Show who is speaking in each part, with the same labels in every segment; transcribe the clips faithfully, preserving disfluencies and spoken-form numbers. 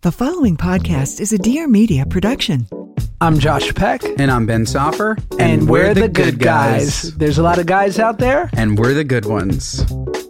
Speaker 1: The following podcast is a Dear Media production.
Speaker 2: I'm Josh Peck.
Speaker 3: And I'm Ben Soffer.
Speaker 2: And, and we're, we're the, the good, good guys. guys. There's a lot of guys out there.
Speaker 3: And we're the good ones.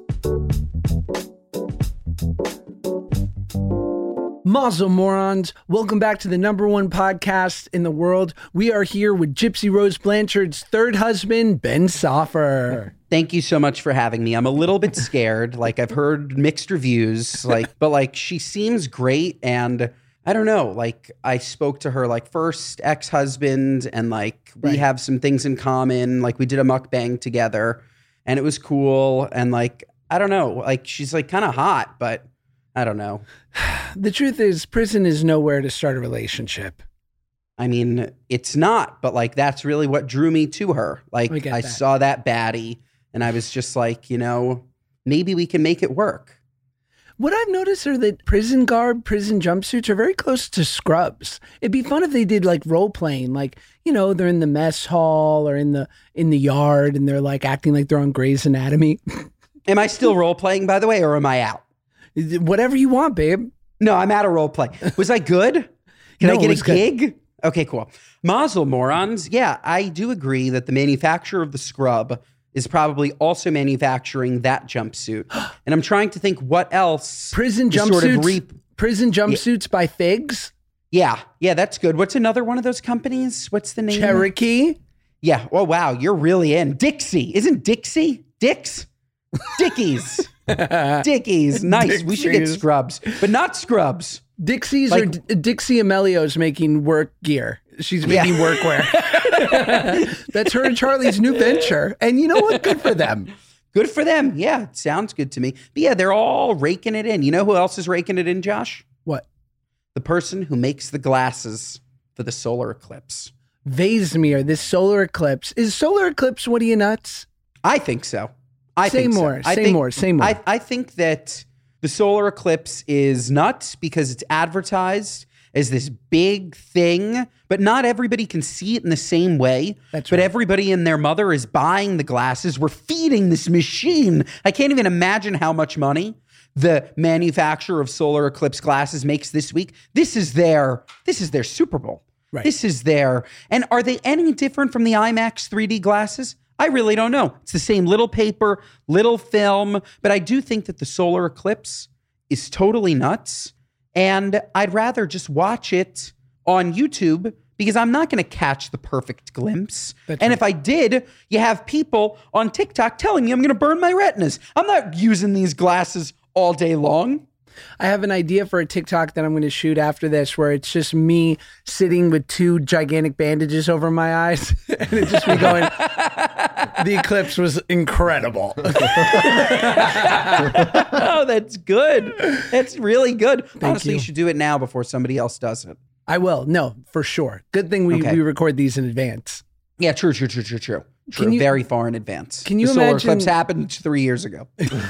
Speaker 2: Mazel morons. Welcome back to the number one podcast in the world. We are here with Gypsy Rose Blanchard's third husband, Ben Soffer.
Speaker 3: Thank you so much for having me. I'm a little bit scared. Like, I've heard mixed reviews, like, but like, she seems great. And I don't know, like, I spoke to her like first ex-husband and like, we right. have some things in common. Like, we did a mukbang together and it was cool. And like, I don't know, like, she's like kind of hot, but I don't know.
Speaker 2: The truth is, prison is nowhere to start a relationship.
Speaker 3: I mean, it's not, but like, that's really what drew me to her. Like, I that. saw that baddie and I was just like, you know, maybe we can make it work.
Speaker 2: What I've noticed are that prison garb, prison jumpsuits are very close to scrubs. It'd be fun if they did like role playing, like, you know, they're in the mess hall or in the in the yard and they're like acting like they're on Grey's Anatomy.
Speaker 3: Am I still role playing, by the way, or am I out?
Speaker 2: Whatever you want, babe.
Speaker 3: No, I'm out of role play. Was I good? Can
Speaker 2: no,
Speaker 3: I get a gig?
Speaker 2: Good.
Speaker 3: Okay, cool. Mazel morons. Yeah, I do agree that the manufacturer of the scrub is probably also manufacturing that jumpsuit. And I'm trying to think what else.
Speaker 2: Prison jumpsuits. Sort of re- prison jumpsuits yeah. by Figs.
Speaker 3: Yeah, yeah, that's good. What's another one of those companies? What's the name?
Speaker 2: Cherokee.
Speaker 3: Yeah. Oh wow, you're really in. Dixie. Isn't Dixie? Dix? Dickies. Dickies. Nice.
Speaker 2: Dixie's.
Speaker 3: We should get scrubs, but not scrubs.
Speaker 2: Dixie's like, or D- Dixie Amelio's making work gear. She's making yeah. workwear. That's her and Charlie's new venture. And you know what? Good for them.
Speaker 3: Good for them. Yeah, it sounds good to me. But yeah, they're all raking it in. You know who else is raking it in, Josh?
Speaker 2: What?
Speaker 3: The person who makes the glasses for the solar eclipse.
Speaker 2: Vasemir, this solar eclipse. Is solar eclipse one of you nuts?
Speaker 3: I think so. I
Speaker 2: say
Speaker 3: think
Speaker 2: more.
Speaker 3: So. I
Speaker 2: say
Speaker 3: think,
Speaker 2: more. Say more.
Speaker 3: I, I think that the solar eclipse is nuts because it's advertised as this big thing, but not everybody can see it in the same way.
Speaker 2: That's
Speaker 3: but
Speaker 2: right.
Speaker 3: everybody and their mother is buying the glasses. We're feeding this machine. I can't even imagine how much money the manufacturer of solar eclipse glasses makes this week. This is their, this is their Super Bowl.
Speaker 2: Right.
Speaker 3: This is their, and are they any different from the IMAX three D glasses? I really don't know. It's the same little paper, little film, but I do think that the solar eclipse is totally nuts. And I'd rather just watch it on YouTube because I'm not going to catch the perfect glimpse.
Speaker 2: That's
Speaker 3: and
Speaker 2: right.
Speaker 3: if I did, you have people on TikTok telling me I'm going to burn my retinas. I'm not using these glasses all day long.
Speaker 2: I have an idea for a TikTok that I'm going to shoot after this where it's just me sitting with two gigantic bandages over my eyes and it's just me going, the eclipse was incredible.
Speaker 3: Oh, that's good. That's really good.
Speaker 2: Thank
Speaker 3: Honestly,
Speaker 2: you.
Speaker 3: you should do it now before somebody else does it.
Speaker 2: I will. No, for sure. Good thing we,
Speaker 3: Okay.
Speaker 2: we record these in advance.
Speaker 3: Yeah, true, true, true, true, true. True,
Speaker 2: Can you-
Speaker 3: very far in advance.
Speaker 2: Can you
Speaker 3: the solar
Speaker 2: imagine-
Speaker 3: eclipse happened three years ago.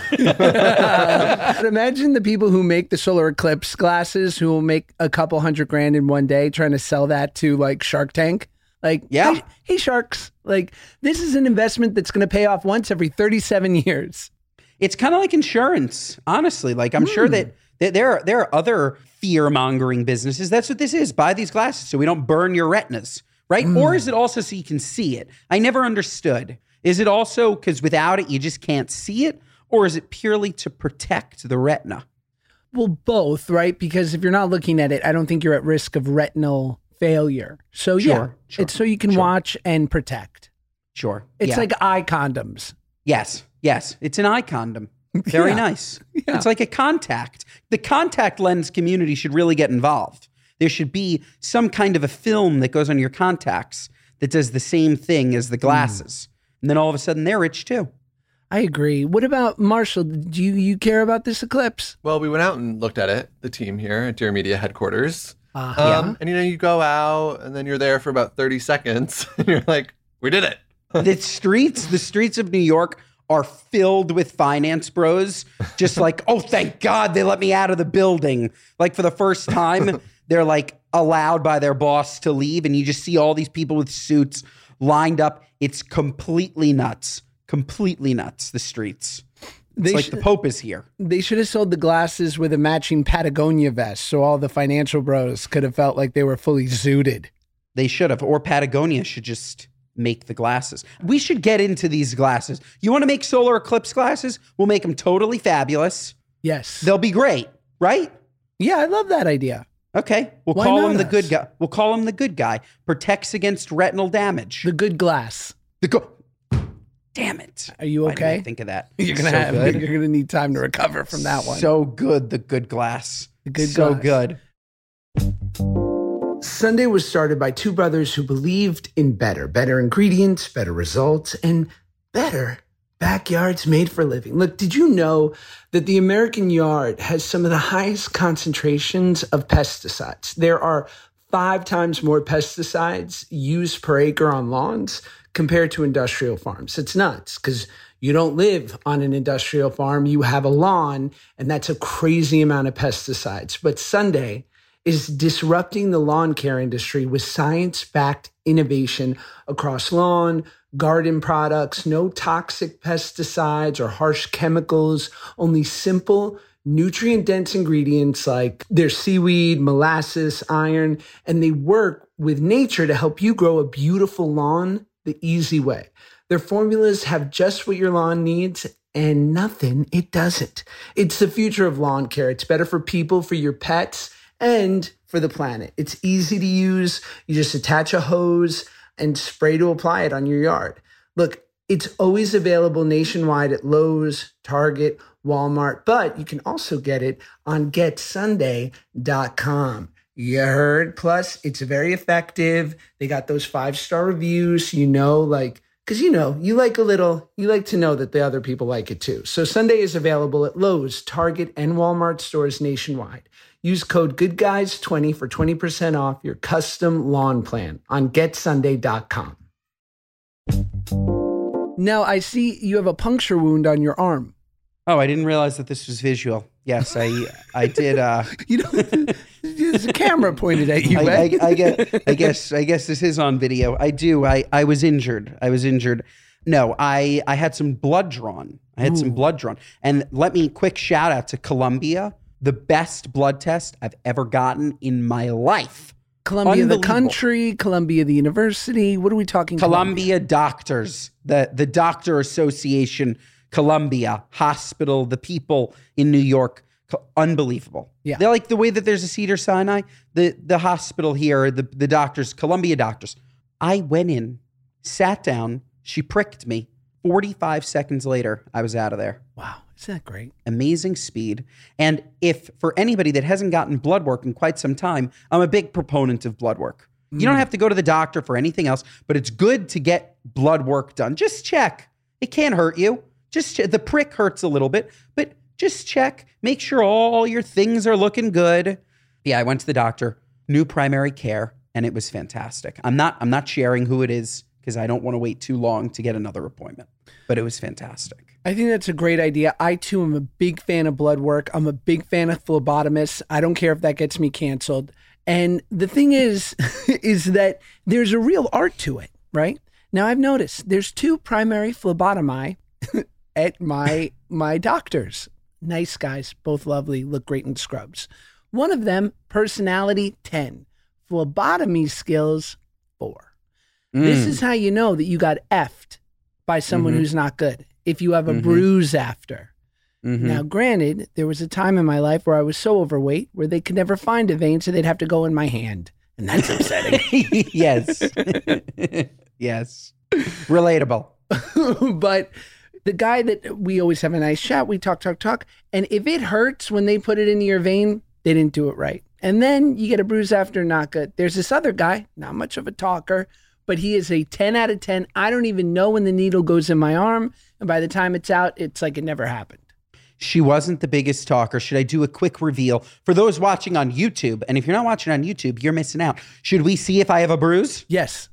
Speaker 2: But imagine the people who make the solar eclipse glasses who will make a couple hundred grand in one day trying to sell that to like Shark Tank. Like,
Speaker 3: Yeah.
Speaker 2: hey, hey sharks, like this is an investment that's going to pay off once every thirty-seven years.
Speaker 3: It's kind of like insurance, honestly. Like, I'm sure that, that there are, there are other fear-mongering businesses. That's what this is. Buy these glasses so we don't burn your retinas, right?
Speaker 2: Mm.
Speaker 3: Or is it also so you can see it? I never understood. Is it also because without it, you just can't see it? Or is it purely to protect the retina?
Speaker 2: Well, both, right? Because if you're not looking at it, I don't think you're at risk of retinal failure. So yeah,
Speaker 3: Sure, sure,
Speaker 2: it's so you can
Speaker 3: sure.
Speaker 2: watch and protect.
Speaker 3: Sure.
Speaker 2: It's
Speaker 3: yeah.
Speaker 2: like eye condoms.
Speaker 3: Yes, yes. It's an eye condom. Very
Speaker 2: Yeah.
Speaker 3: nice.
Speaker 2: Yeah.
Speaker 3: It's like a contact. The contact lens community should really get involved. There should be some kind of a film that goes on your contacts that does the same thing as the glasses. Mm. And then all of a sudden they're rich too.
Speaker 2: I agree. What about Marshall? Do you, you care about this eclipse?
Speaker 4: Well, we went out and looked at it, the team here at Dear Media headquarters.
Speaker 2: Uh,
Speaker 4: Um,
Speaker 2: yeah.
Speaker 4: And you know, you go out and then you're there for about thirty seconds and you're like, we did it.
Speaker 3: The streets, the streets of New York are filled with finance bros. Just like, oh, thank God they let me out of the building. Like for the first time, they're like allowed by their boss to leave. And you just see all these people with suits lined up. It's completely nuts. Completely nuts, the streets. It's
Speaker 2: They
Speaker 3: like
Speaker 2: should-
Speaker 3: the Pope is here.
Speaker 2: They should have sold the glasses with a matching Patagonia vest so all the financial bros could have felt like they were fully zooted.
Speaker 3: They should have. Or Patagonia should just make the glasses. We should get into these glasses. You want to make solar eclipse glasses? We'll make them totally fabulous.
Speaker 2: Yes.
Speaker 3: They'll be great, right?
Speaker 2: Yeah, I love that idea.
Speaker 3: Okay. We'll
Speaker 2: Why
Speaker 3: call
Speaker 2: not
Speaker 3: him the
Speaker 2: us?
Speaker 3: good guy. We'll call him the good guy. Protects against retinal damage.
Speaker 2: The good glass.
Speaker 3: The go- Damn it.
Speaker 2: Are you
Speaker 3: Why didn't I
Speaker 2: okay?
Speaker 3: think of that.
Speaker 2: You're gonna
Speaker 3: So
Speaker 2: have.
Speaker 3: good.
Speaker 2: You're gonna need time to recover from that one.
Speaker 3: So good, the good glass.
Speaker 2: The good
Speaker 3: so
Speaker 2: glass.
Speaker 3: good.
Speaker 2: Sunday was started by two brothers who believed in better, better ingredients, better results, and better backyards made for living. Look, did you know that the American yard has some of the highest concentrations of pesticides? There are five times more pesticides used per acre on lawns compared to industrial farms. It's nuts because you don't live on an industrial farm. You have a lawn, and that's a crazy amount of pesticides. But Sunday is disrupting the lawn care industry with science-backed innovation across lawn, garden products, no toxic pesticides or harsh chemicals, only simple, nutrient-dense ingredients like their seaweed, molasses, iron, and they work with nature to help you grow a beautiful lawn the easy way. Their formulas have just what your lawn needs and nothing it doesn't. It's the future of lawn care. It's better for people, for your pets, and for the planet. It's easy to use. You just attach a hose and spray to apply it on your yard. Look, it's always available nationwide at Lowe's, Target, Walmart, but you can also get it on get sunday dot com. You heard? Plus, it's very effective. They got those five-star reviews, you know, like, because, you know, you like a little, you like to know that the other people like it too. So Sunday is available at Lowe's, Target, and Walmart stores nationwide. Use code good guys twenty for twenty percent off your custom lawn plan on get sunday dot com. Now, I see you have a puncture wound on your arm.
Speaker 3: Oh, I didn't realize that this was visual. Yes, I I did. Uh,
Speaker 2: You know, there's a camera pointed at you,
Speaker 3: I,
Speaker 2: man.
Speaker 3: I, I, guess, I guess I guess this is on video. I do. I, I was injured. I was injured. No, I, I had some blood drawn. I had
Speaker 2: Ooh.
Speaker 3: some blood drawn. And let me quick shout out to Columbia, the best blood test I've ever gotten in my life.
Speaker 2: Columbia the
Speaker 3: Unbelievable.
Speaker 2: country, Columbia the university. What are we talking?
Speaker 3: Columbia Doctors, the, the Doctor Association, Columbia Hospital, the people in New York. Co- Unbelievable.
Speaker 2: Yeah.
Speaker 3: They're like the way that there's a Cedar Sinai, the, the hospital here, the, the doctors, Columbia Doctors. I went in, sat down, she pricked me. forty-five seconds later, I was out of there.
Speaker 2: Wow, isn't that great?
Speaker 3: Amazing speed. And if for anybody that hasn't gotten blood work in quite some time, I'm a big proponent of blood work. You don't have to go to the doctor for anything else, but it's good to get blood work done. Just check. It can't hurt you. Just che- the prick hurts a little bit, but just check. Make sure all your things are looking good. Yeah, I went to the doctor, new primary care, and it was fantastic. I'm not I'm not sharing who it is because I don't want to wait too long to get another appointment, but it was fantastic.
Speaker 2: I think that's a great idea. I too am a big fan of blood work. I'm a big fan of phlebotomists. I don't care if that gets me canceled. And the thing is, is that there's a real art to it, right? Now I've noticed there's two primary phlebotomi at my my doctors. Nice guys, both lovely, look great in scrubs. One of them, personality ten, phlebotomy skills four. This is how you know that you got effed by someone
Speaker 3: Mhm.
Speaker 2: who's not good. If you have a
Speaker 3: Mhm.
Speaker 2: bruise after.
Speaker 3: Mhm.
Speaker 2: Now, granted, there was a time in my life where I was so overweight where they could never find a vein, so they'd have to go in my hand. And that's upsetting.
Speaker 3: Yes. Yes. Relatable.
Speaker 2: But the guy that we always have a nice chat, we talk, talk, talk. And if it hurts when they put it into your vein, they didn't do it right. And then you get a bruise after, not good. There's this other guy, not much of a talker, but he is a ten out of ten. I don't even know when the needle goes in my arm. And by the time it's out, it's like it never happened.
Speaker 3: She wasn't the biggest talker. Should I do a quick reveal for those watching on YouTube? And if you're not watching on YouTube, you're missing out. Should we see if I have a bruise?
Speaker 2: Yes.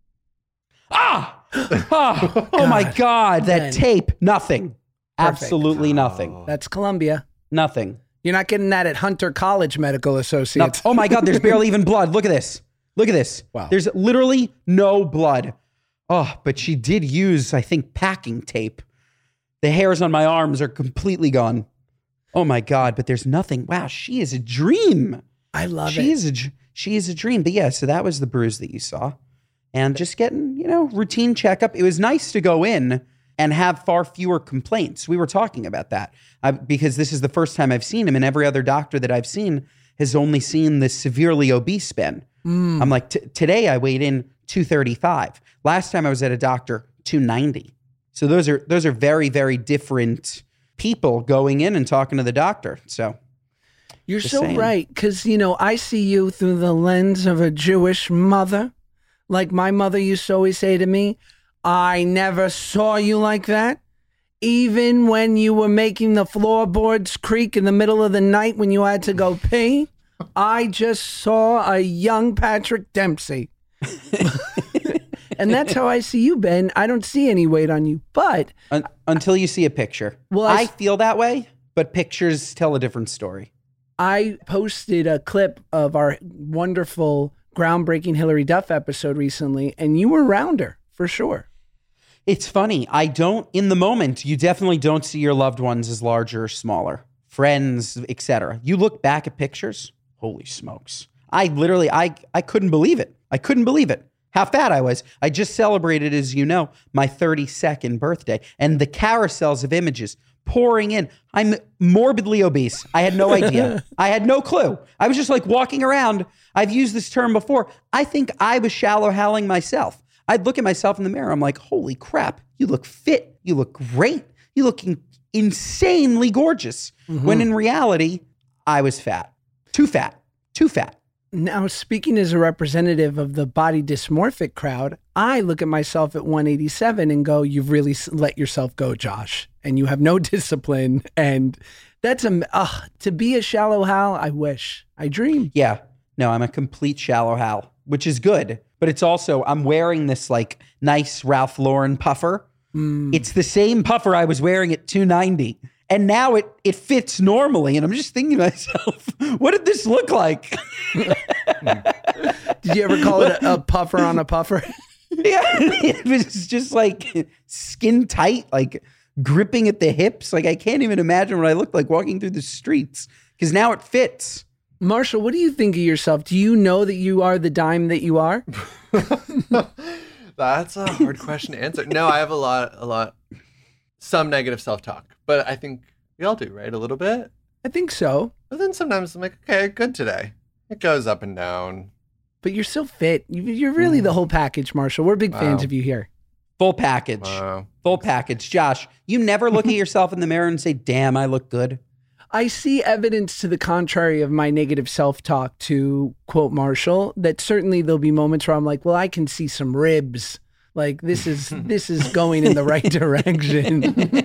Speaker 3: Ah! Oh, oh my God. That
Speaker 2: Man.
Speaker 3: tape. Nothing.
Speaker 2: Perfect.
Speaker 3: Absolutely nothing.
Speaker 2: That's Columbia.
Speaker 3: Nothing.
Speaker 2: You're not getting that at Hunter College Medical
Speaker 3: No.
Speaker 2: Associates.
Speaker 3: Oh my God. There's barely even blood. Look at this. Look at this.
Speaker 2: Wow.
Speaker 3: There's literally no blood. Oh, but she did use, I think, packing tape. The hairs on my arms are completely gone. Oh my God, but there's nothing. Wow, she is a dream.
Speaker 2: I love
Speaker 3: she
Speaker 2: it.
Speaker 3: Is a, she is a dream. But yeah, so that was the bruise that you saw. And just getting, you know, routine checkup. It was nice to go in and have far fewer complaints. We were talking about that I, because this is the first time I've seen him, and every other doctor that I've seen has only seen the severely obese Ben. Mm. I'm like, t- today I weighed in two thirty-five. Last time I was at a doctor, two ninety. So those are those are very, very different people going in and talking to the doctor. So
Speaker 2: you're so saying. Right, because, you know, I see you through the lens of a Jewish mother. Like my mother used to always say to me, I never saw you like that. Even when you were making the floorboards creak in the middle of the night when you had to go pee, I just saw a young Patrick Dempsey. And that's how I see you, Ben. I don't see any weight on you, but...
Speaker 3: Un- until you see a picture. Well, I, I feel that way, but pictures tell a different story.
Speaker 2: I posted a clip of our wonderful, groundbreaking Hillary Duff episode recently, and you were rounder, for sure.
Speaker 3: It's funny. I don't, in the moment, you definitely don't see your loved ones as larger or smaller. Friends, et cetera. You look back at pictures, holy smokes. I literally, I, I couldn't believe it. I couldn't believe it. How fat I was. I just celebrated, as you know, my thirty-second birthday, and the carousels of images pouring in. I'm morbidly obese. I had no idea. I had no clue. I was just like walking around. I've used this term before. I think I was shallow howling myself. I'd look at myself in the mirror. I'm like, holy crap, you look fit. You look great. You look in- insanely gorgeous. Mm-hmm. When in reality, I was fat. Too fat. Too fat.
Speaker 2: Now, speaking as a representative of the body dysmorphic crowd, I look at myself at one eighty-seven and go, you've really let yourself go, Josh, and you have no discipline. And that's a, uh, to be a shallow Hal, I wish. I dream.
Speaker 3: Yeah. No, I'm a complete shallow Hal, which is good. But it's also, I'm wearing this like nice Ralph Lauren puffer. Mm. It's the same puffer I was wearing at two ninety. And now it it fits normally. And I'm just thinking to myself, what did this look like?
Speaker 2: Did you ever call it a, a puffer on a puffer?
Speaker 3: Yeah, it was just like skin tight, like gripping at the hips. Like I can't even imagine what I looked like walking through the streets because now it fits.
Speaker 2: Marshall, what do you think of yourself? Do you know that you are the dime that you are?
Speaker 4: That's a hard question to answer. No, I have a lot, a lot, some negative self-talk, but I think we all do, right? A little bit.
Speaker 2: I think so.
Speaker 4: But then sometimes I'm like, okay, good today. It goes up and down.
Speaker 2: But you're so fit. You're really the whole package, Marshall. We're big fans
Speaker 4: Wow.
Speaker 2: of you here.
Speaker 3: Full package.
Speaker 4: Wow.
Speaker 3: Full package. Josh, you never look at yourself in the mirror and say, damn, I look good.
Speaker 2: I see evidence to the contrary of my negative self-talk, to quote Marshall, that certainly there'll be moments where I'm like, well, I can see some ribs. Like this is this is going in the right direction.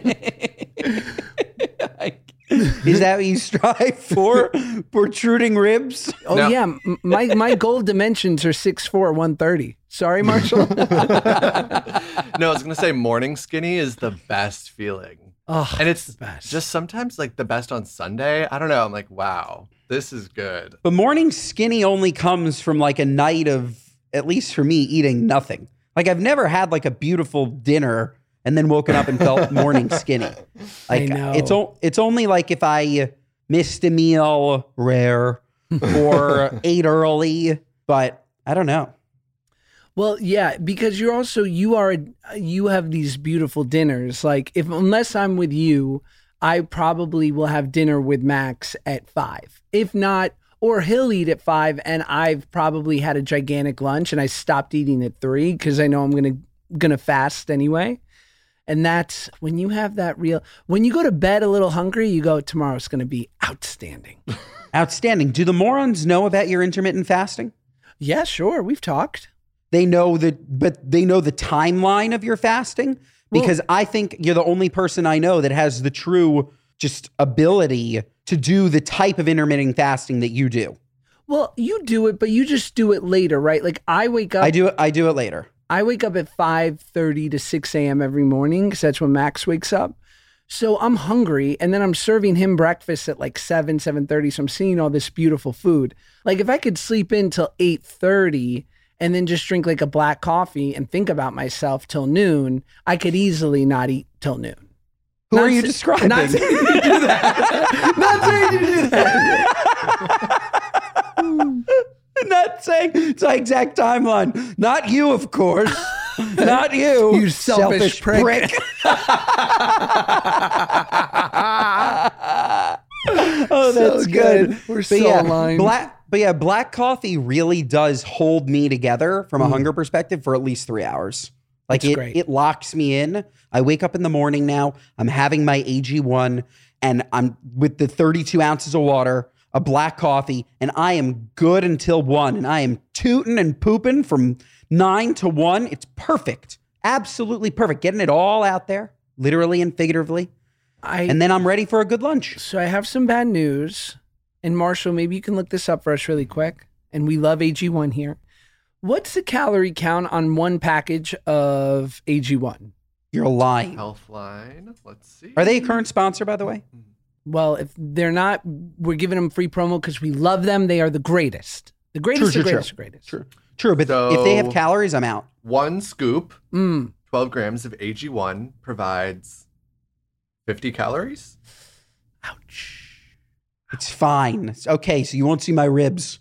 Speaker 3: Is that what you strive for? Protruding ribs?
Speaker 2: Oh
Speaker 4: No.
Speaker 2: yeah, M- my my goal dimensions are six four, one thirty. Sorry, Marshall.
Speaker 4: No, I was going to say morning skinny is the best feeling.
Speaker 2: Oh,
Speaker 4: And it's
Speaker 2: the best.
Speaker 4: just sometimes like the best on Sunday. I don't know. I'm like, wow, this is good.
Speaker 3: But morning skinny only comes from like a night of, at least for me, eating nothing. Like I've never had like a beautiful dinner and then woken up and felt morning skinny. Like
Speaker 2: I know.
Speaker 3: it's o- it's only like if I missed a meal, rare, or ate early, but I don't know.
Speaker 2: Well, yeah, because you're also, you are, you have these beautiful dinners. Like if, unless I'm with you, I probably will have dinner with Max at five. If not, or he'll eat at five and I've probably had a gigantic lunch and I stopped eating at three because I know I'm going to, going to fast anyway. And that's when you have that real, when you go to bed a little hungry, you go, tomorrow's going to be outstanding.
Speaker 3: Outstanding. Do the morons know about your intermittent fasting?
Speaker 2: Yeah, sure. We've talked.
Speaker 3: They know that, but they know the timeline of your fasting because
Speaker 2: Well-
Speaker 3: I think you're the only person I know that has the true just ability to do the type of intermittent fasting that you do.
Speaker 2: Well, you do it, but you just do it later, right? Like I wake up.
Speaker 3: I do it. I do it later.
Speaker 2: I wake up at five thirty to six a.m. every morning because that's when Max wakes up. So I'm hungry and then I'm serving him breakfast at like seven, seven thirty. So I'm seeing all this beautiful food. Like if I could sleep in till eight thirty and then just drink like a black coffee and think about myself till noon, I could easily not eat till noon.
Speaker 3: Who are you
Speaker 2: sa-
Speaker 3: describing?
Speaker 2: Not saying you to do that. Not saying you to do that.
Speaker 3: Not saying it's my exact timeline. Not you, of course. Not you.
Speaker 2: You selfish prick.
Speaker 3: Oh, that's
Speaker 2: So
Speaker 3: good.
Speaker 2: good. We're
Speaker 3: But
Speaker 2: so
Speaker 3: yeah,
Speaker 2: aligned.
Speaker 3: Black, but yeah, black coffee really does hold me together from
Speaker 2: Mm.
Speaker 3: a hunger perspective for at least three hours. Like
Speaker 2: That's
Speaker 3: it,
Speaker 2: great.
Speaker 3: it locks me in. I wake up in the morning now. I'm having my A G one, and I'm with the thirty-two ounces of water, a black coffee, and I am good until one. And I am tooting and pooping from nine to one. It's perfect, absolutely perfect. Getting it all out there, literally and figuratively.
Speaker 2: I,
Speaker 3: And then I'm ready for a good lunch.
Speaker 2: so I have some bad news. And Marshall, maybe you can look this up for us really quick. And we love A G one here. What's the calorie count on one package of A G one?
Speaker 3: You're lying.
Speaker 4: Healthline. Let's see.
Speaker 3: Are they a current sponsor, by the way?
Speaker 2: Well, if they're not, we're giving them free promo because we love them. They are the greatest. The greatest,
Speaker 3: True,
Speaker 2: the
Speaker 3: true,
Speaker 2: greatest,
Speaker 3: true.
Speaker 2: the greatest.
Speaker 3: True. True, but if they have
Speaker 4: So-
Speaker 3: calories, I'm out.
Speaker 4: One scoop,
Speaker 2: Mm.
Speaker 4: twelve grams of A G one provides fifty calories.
Speaker 2: Ouch.
Speaker 3: It's fine. It's okay, so you won't see my ribs.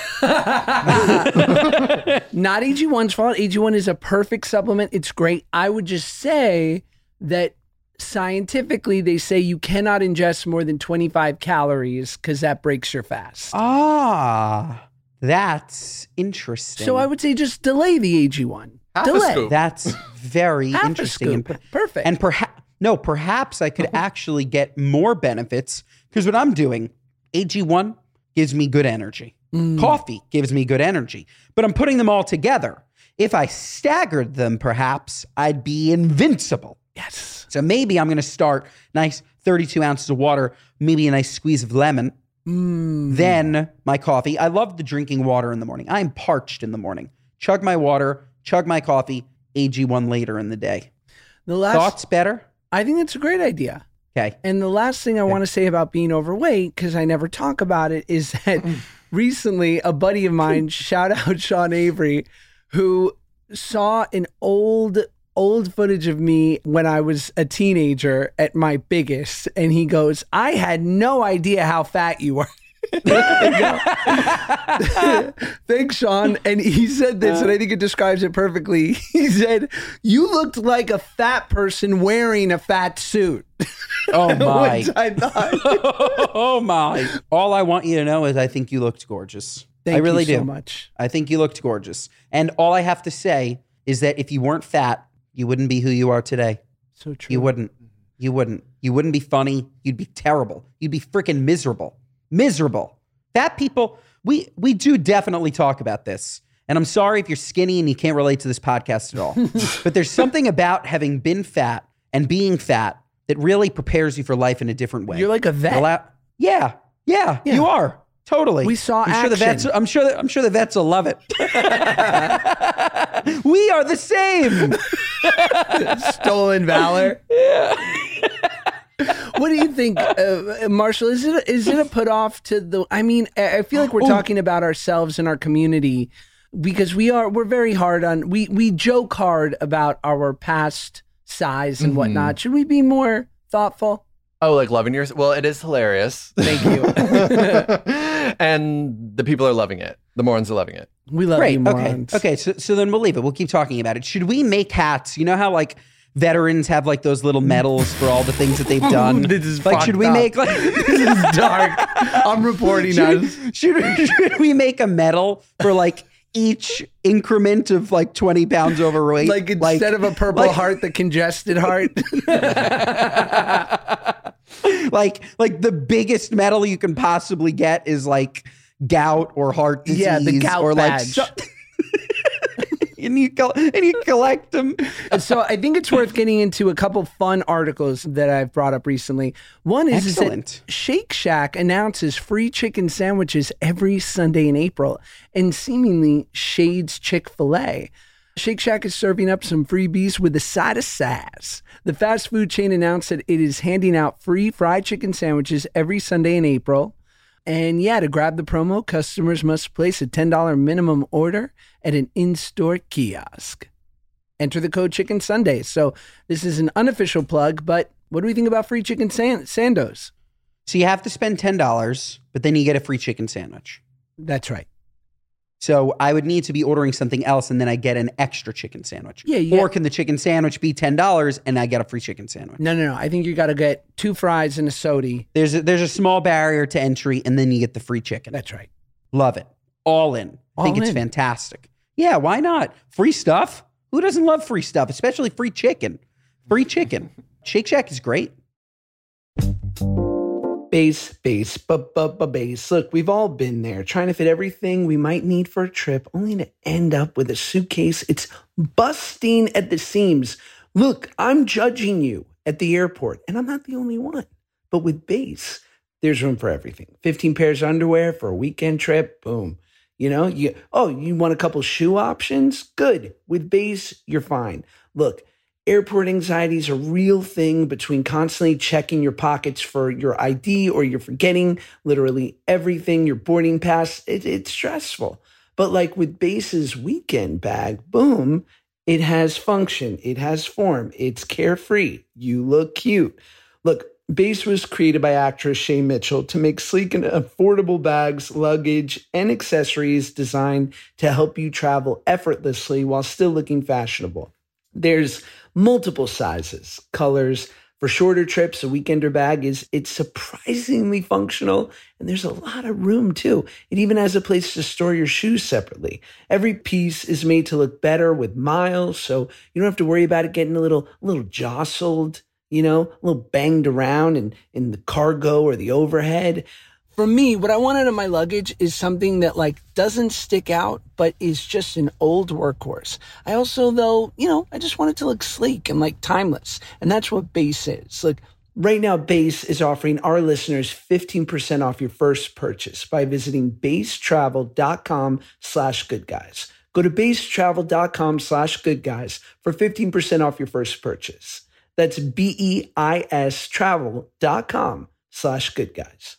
Speaker 2: Not A G one's fault. A G one is a perfect supplement. It's great. I would just say that scientifically, they say you cannot ingest more than twenty-five calories because that breaks your fast.
Speaker 3: Ah, that's interesting.
Speaker 2: So I would say just delay the A G one.
Speaker 4: Half a
Speaker 2: delay.
Speaker 4: scoop.
Speaker 3: That's very
Speaker 2: Half a
Speaker 3: interesting. And,
Speaker 2: scoop.
Speaker 3: per-
Speaker 2: Perfect.
Speaker 3: and perhaps, no, perhaps I could actually get more benefits because what I'm doing, A G one gives me good energy.
Speaker 2: Mm.
Speaker 3: Coffee gives me good energy, but I'm putting them all together. If I staggered them, perhaps I'd be invincible.
Speaker 2: Yes.
Speaker 3: So maybe I'm going to start nice thirty-two ounces of water, maybe a nice squeeze of lemon,
Speaker 2: Mm.
Speaker 3: then my coffee. I love the drinking water in the morning. I'm parched in the morning. Chug my water, chug my coffee, A G one later in the day.
Speaker 2: The last,
Speaker 3: Thoughts better?
Speaker 2: I think it's a great idea.
Speaker 3: Okay.
Speaker 2: And the last thing I want to say about being overweight, because I never talk about it, is that recently a buddy of mine, shout out Sean Avery, who saw an old, old footage of me when I was a teenager at my biggest. And he goes, I had no idea how fat you were. Thanks, Sean. And he said this, and I think it describes it perfectly. He said, you looked like a fat person wearing a fat suit.
Speaker 3: Oh my.
Speaker 2: Which I thought.
Speaker 3: Oh my. All I want you to know is I think you looked gorgeous.
Speaker 2: Thank
Speaker 3: I really
Speaker 2: you so
Speaker 3: do.
Speaker 2: much.
Speaker 3: I think you looked gorgeous. And all I have to say is that if you weren't fat, you wouldn't be who you are today.
Speaker 2: So true.
Speaker 3: You wouldn't. You wouldn't. You wouldn't be funny. You'd be terrible. You'd be freaking miserable. Miserable. Fat people, we we do definitely talk about this. And I'm sorry if you're skinny and you can't relate to this podcast at all. But there's something about having been fat and being fat that really prepares you for life in a different way.
Speaker 2: You're like a vet.
Speaker 3: Allow- yeah, yeah,
Speaker 2: Yeah.
Speaker 3: you are. Totally.
Speaker 2: We saw
Speaker 3: I'm sure the vets
Speaker 2: action.
Speaker 3: I'm sure that, I'm sure the vets will love it. We are the same.
Speaker 2: Stolen valor. What do you think, uh, Marshall? Is it is it a put off to the? I mean, I I feel like we're talking about ourselves and our community because we are we're very hard on we we joke hard about our past size and whatnot. Should we be more thoughtful?
Speaker 4: Oh, like loving yours? Well, it is hilarious.
Speaker 2: Thank you.
Speaker 4: And the people are loving it. The morons are loving it.
Speaker 2: We love
Speaker 3: Great.
Speaker 2: you,
Speaker 3: Okay.
Speaker 2: morons.
Speaker 3: Okay. So so then we'll leave it. We'll keep talking about it. Should we make hats? You know how like veterans have like those little medals for all the things that they've done.
Speaker 2: This is
Speaker 3: like should
Speaker 2: fucked
Speaker 3: we
Speaker 2: up.
Speaker 3: make like
Speaker 2: This is dark. I'm reporting us.
Speaker 3: should, should, should we make a medal for like each increment of like twenty pounds overweight?
Speaker 2: Like instead of a purple
Speaker 3: like-
Speaker 2: heart, the congested heart.
Speaker 3: like like the biggest medal you can possibly get is like gout or heart disease
Speaker 2: Yeah, the gout
Speaker 3: or like
Speaker 2: badge.
Speaker 3: so- and you col- and you collect them.
Speaker 2: So I think it's worth getting into a couple fun articles that I've brought up recently. One is, is that
Speaker 3: Excellent.
Speaker 2: Shake Shack announces free chicken sandwiches every Sunday in April and seemingly shades Chick-fil-A. Shake Shack is serving up some freebies with a side of sass. The fast food chain announced that it is handing out free fried chicken sandwiches every Sunday in April. And yeah, to grab the promo, customers must place a ten dollars minimum order at an in-store kiosk. Enter the code Chicken Sunday. So this is an unofficial plug, but What do we think about free chicken san- sandos?
Speaker 3: So you have to spend ten dollars, but then you get a free chicken sandwich.
Speaker 2: That's right.
Speaker 3: So I would need to be ordering something else and then I get an extra chicken sandwich.
Speaker 2: Yeah, yeah.
Speaker 3: Or can the chicken sandwich be ten dollars and I get a free chicken sandwich?
Speaker 2: No, no, no. I think you got to get two fries and a soda.
Speaker 3: There's a, there's a small barrier to entry and then you get the free chicken.
Speaker 2: That's right.
Speaker 3: Love it. All in. I think
Speaker 2: All
Speaker 3: it's
Speaker 2: in.
Speaker 3: fantastic. Yeah, why not? Free stuff? Who doesn't love free stuff, especially free chicken? Free chicken. Shake Shack is great.
Speaker 2: Base, base, bu-bu-bu base. Look, we've all been there, trying to fit everything we might need for a trip, only to end up with a suitcase. It's busting at the seams. Look, I'm judging you at the airport, and I'm not the only one. But with Base, there's room for everything. fifteen pairs of underwear for a weekend trip, boom. You know, you oh, you want a couple shoe options? Good. With Base, you're fine. Look, airport anxiety is a real thing between constantly checking your pockets for your I D or you're forgetting literally everything, your boarding pass. It, it's stressful. But like with Base's weekend bag, boom, it has function. It has form. It's carefree. You look cute. Look, Base was created by actress Shay Mitchell to make sleek and affordable bags, luggage, and accessories designed to help you travel effortlessly while still looking fashionable. There's multiple sizes, colors. For shorter trips, a weekender bag is it's surprisingly functional, and there's a lot of room too. It even has a place to store your shoes separately. Every piece is made to look better with miles, so you don't have to worry about it getting a little, a little jostled, you know, a little banged around in, in the cargo or the overhead. For me, what I want out of my luggage is something that like doesn't stick out, but is just an old workhorse. I also, though, you know, I just want it to look sleek and like timeless. And that's what Base is. Look, right now, Base is offering our listeners fifteen percent off your first purchase by visiting basetravel.com slash good guys. Go to basetravel.com slash good guys for fifteen percent off your first purchase. That's B-E-I-S travel.com slash good guys.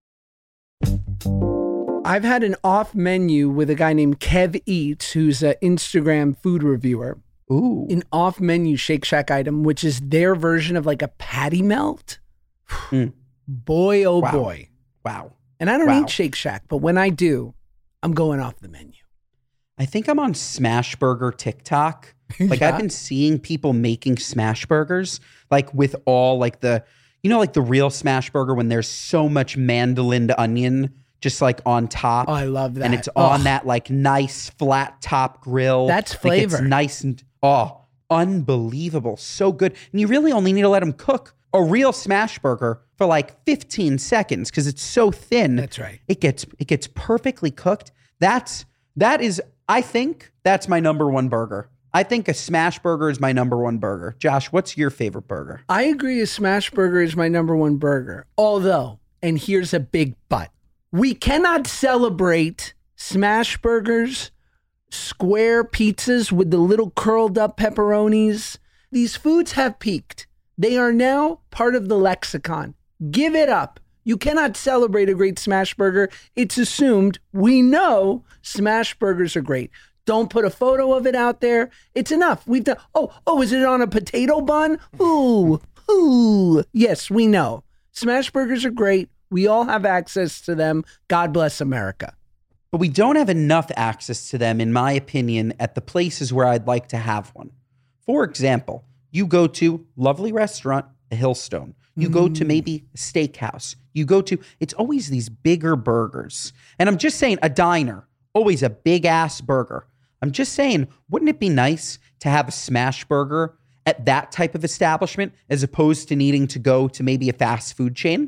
Speaker 2: I've had an off menu with a guy named Kev Eats, who's an Instagram food reviewer.
Speaker 3: Ooh.
Speaker 2: An off menu Shake Shack item, which is their version of like a patty melt.
Speaker 3: Mm.
Speaker 2: Boy, oh
Speaker 3: Wow.
Speaker 2: boy.
Speaker 3: Wow.
Speaker 2: And I don't
Speaker 3: Wow.
Speaker 2: eat Shake Shack, but when I do, I'm going off the menu.
Speaker 3: I think I'm on Smashburger TikTok. Like
Speaker 2: Yeah.
Speaker 3: I've been seeing people making smash burgers, like with all like the, you know, like the real smash burger when there's so much mandolined onion just like on top.
Speaker 2: Oh, I love that.
Speaker 3: And it's on
Speaker 2: Oh,
Speaker 3: that like nice flat top grill.
Speaker 2: That's
Speaker 3: Like,
Speaker 2: flavor.
Speaker 3: it's nice and, oh, unbelievable. So good. And you really only need to let them cook a real smash burger for like fifteen seconds because it's so thin.
Speaker 2: That's right.
Speaker 3: It gets, it gets perfectly cooked. That's, that is, I think that's my number one burger. I think a smash burger is my number one burger. Josh, what's your favorite burger?
Speaker 2: I agree a smash burger is my number one burger. Although, and here's a big but, we cannot celebrate smash burgers, square pizzas with the little curled up pepperonis. These foods have peaked. They are now part of the lexicon. Give it up. You cannot celebrate a great smash burger. It's assumed we know smash burgers are great. Don't put a photo of it out there. It's enough. We've done, oh, oh, is it on a potato bun? Ooh, ooh. Yes, we know. Smash burgers are great. We all have access to them. God bless America.
Speaker 3: But we don't have enough access to them, in my opinion, at the places where I'd like to have one. For example, you go to lovely restaurant, a Hillstone. You go to maybe a steakhouse. You go to, it's always these bigger burgers. And I'm just saying, a diner, always a big ass burger. I'm just saying, wouldn't it be nice to have a smash burger at that type of establishment as opposed to needing to go to maybe a fast food chain?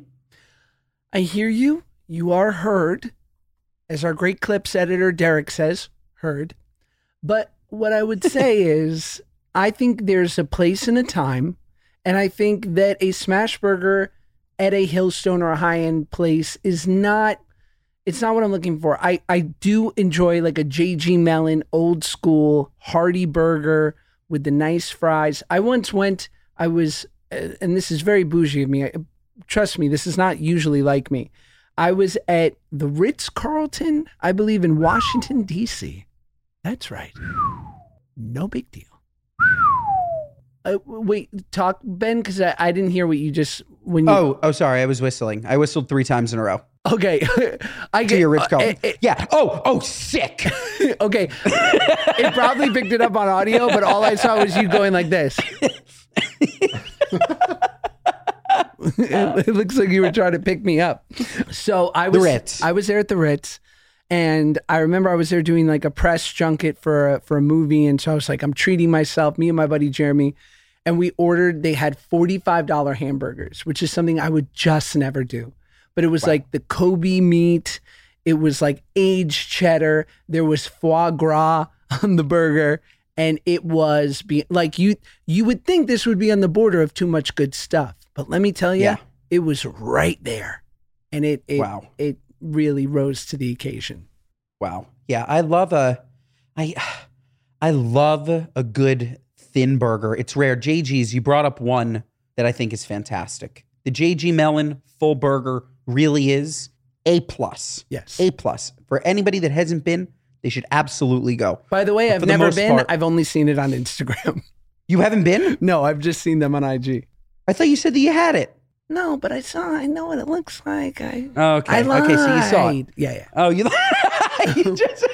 Speaker 2: I hear you. You are heard. As our great clips editor, Derek says, heard. But what I would say is, I think there's a place and a time. And I think that a smash burger at a Hillstone or a high-end place is not, it's not what I'm looking for. I, I do enjoy like a J G Mellon old school hearty burger with the nice fries. I once went, I was, uh, and this is very bougie of me. I, trust me, this is not usually like me. I was at the Ritz-Carlton, I believe in Washington, D C. That's right. No big deal. Uh, wait, talk, Ben, because I, I didn't hear what you just when you.
Speaker 3: Oh, oh, sorry. I was whistling. I whistled three times in a row.
Speaker 2: Okay, I get
Speaker 3: To your Ritz
Speaker 2: uh,
Speaker 3: Carlton.
Speaker 2: it- it-
Speaker 3: yeah. Oh, oh, sick.
Speaker 2: okay, it probably picked it up on audio, but all I saw was you going like this. it, it looks like you were trying to pick me up. So I was
Speaker 3: Ritz.
Speaker 2: I was there at the Ritz, and I remember I was there doing like a press junket for a, for a movie, and so I was like, I'm treating myself, me and my buddy Jeremy, and we ordered. They had forty-five dollars hamburgers, which is something I would just never do. But it was wow. like the Kobe meat. It was like aged cheddar. There was foie gras on the burger. And it was be, like you you would think this would be on the border of too much good stuff. But let me tell you,
Speaker 3: yeah.
Speaker 2: it was right there. And it it,
Speaker 3: wow.
Speaker 2: it really rose to the occasion.
Speaker 3: Wow. Yeah, I love a I I love a good thin burger. It's rare. J G's, you brought up one that I think is fantastic. The J G Melon full burger really is A plus.
Speaker 2: Yes.
Speaker 3: A plus. For anybody that hasn't been, they should absolutely go.
Speaker 2: By the way,
Speaker 3: but
Speaker 2: I've
Speaker 3: the
Speaker 2: never been.
Speaker 3: Part,
Speaker 2: I've only seen it on Instagram.
Speaker 3: You haven't been?
Speaker 2: No, I've just seen them on I G.
Speaker 3: I thought you said that you had it.
Speaker 2: No, but I saw. I know what it looks like. I.
Speaker 3: Oh, okay.
Speaker 2: I lied.
Speaker 3: Okay, so you saw it.
Speaker 2: Yeah, yeah.
Speaker 3: Oh, you. you just.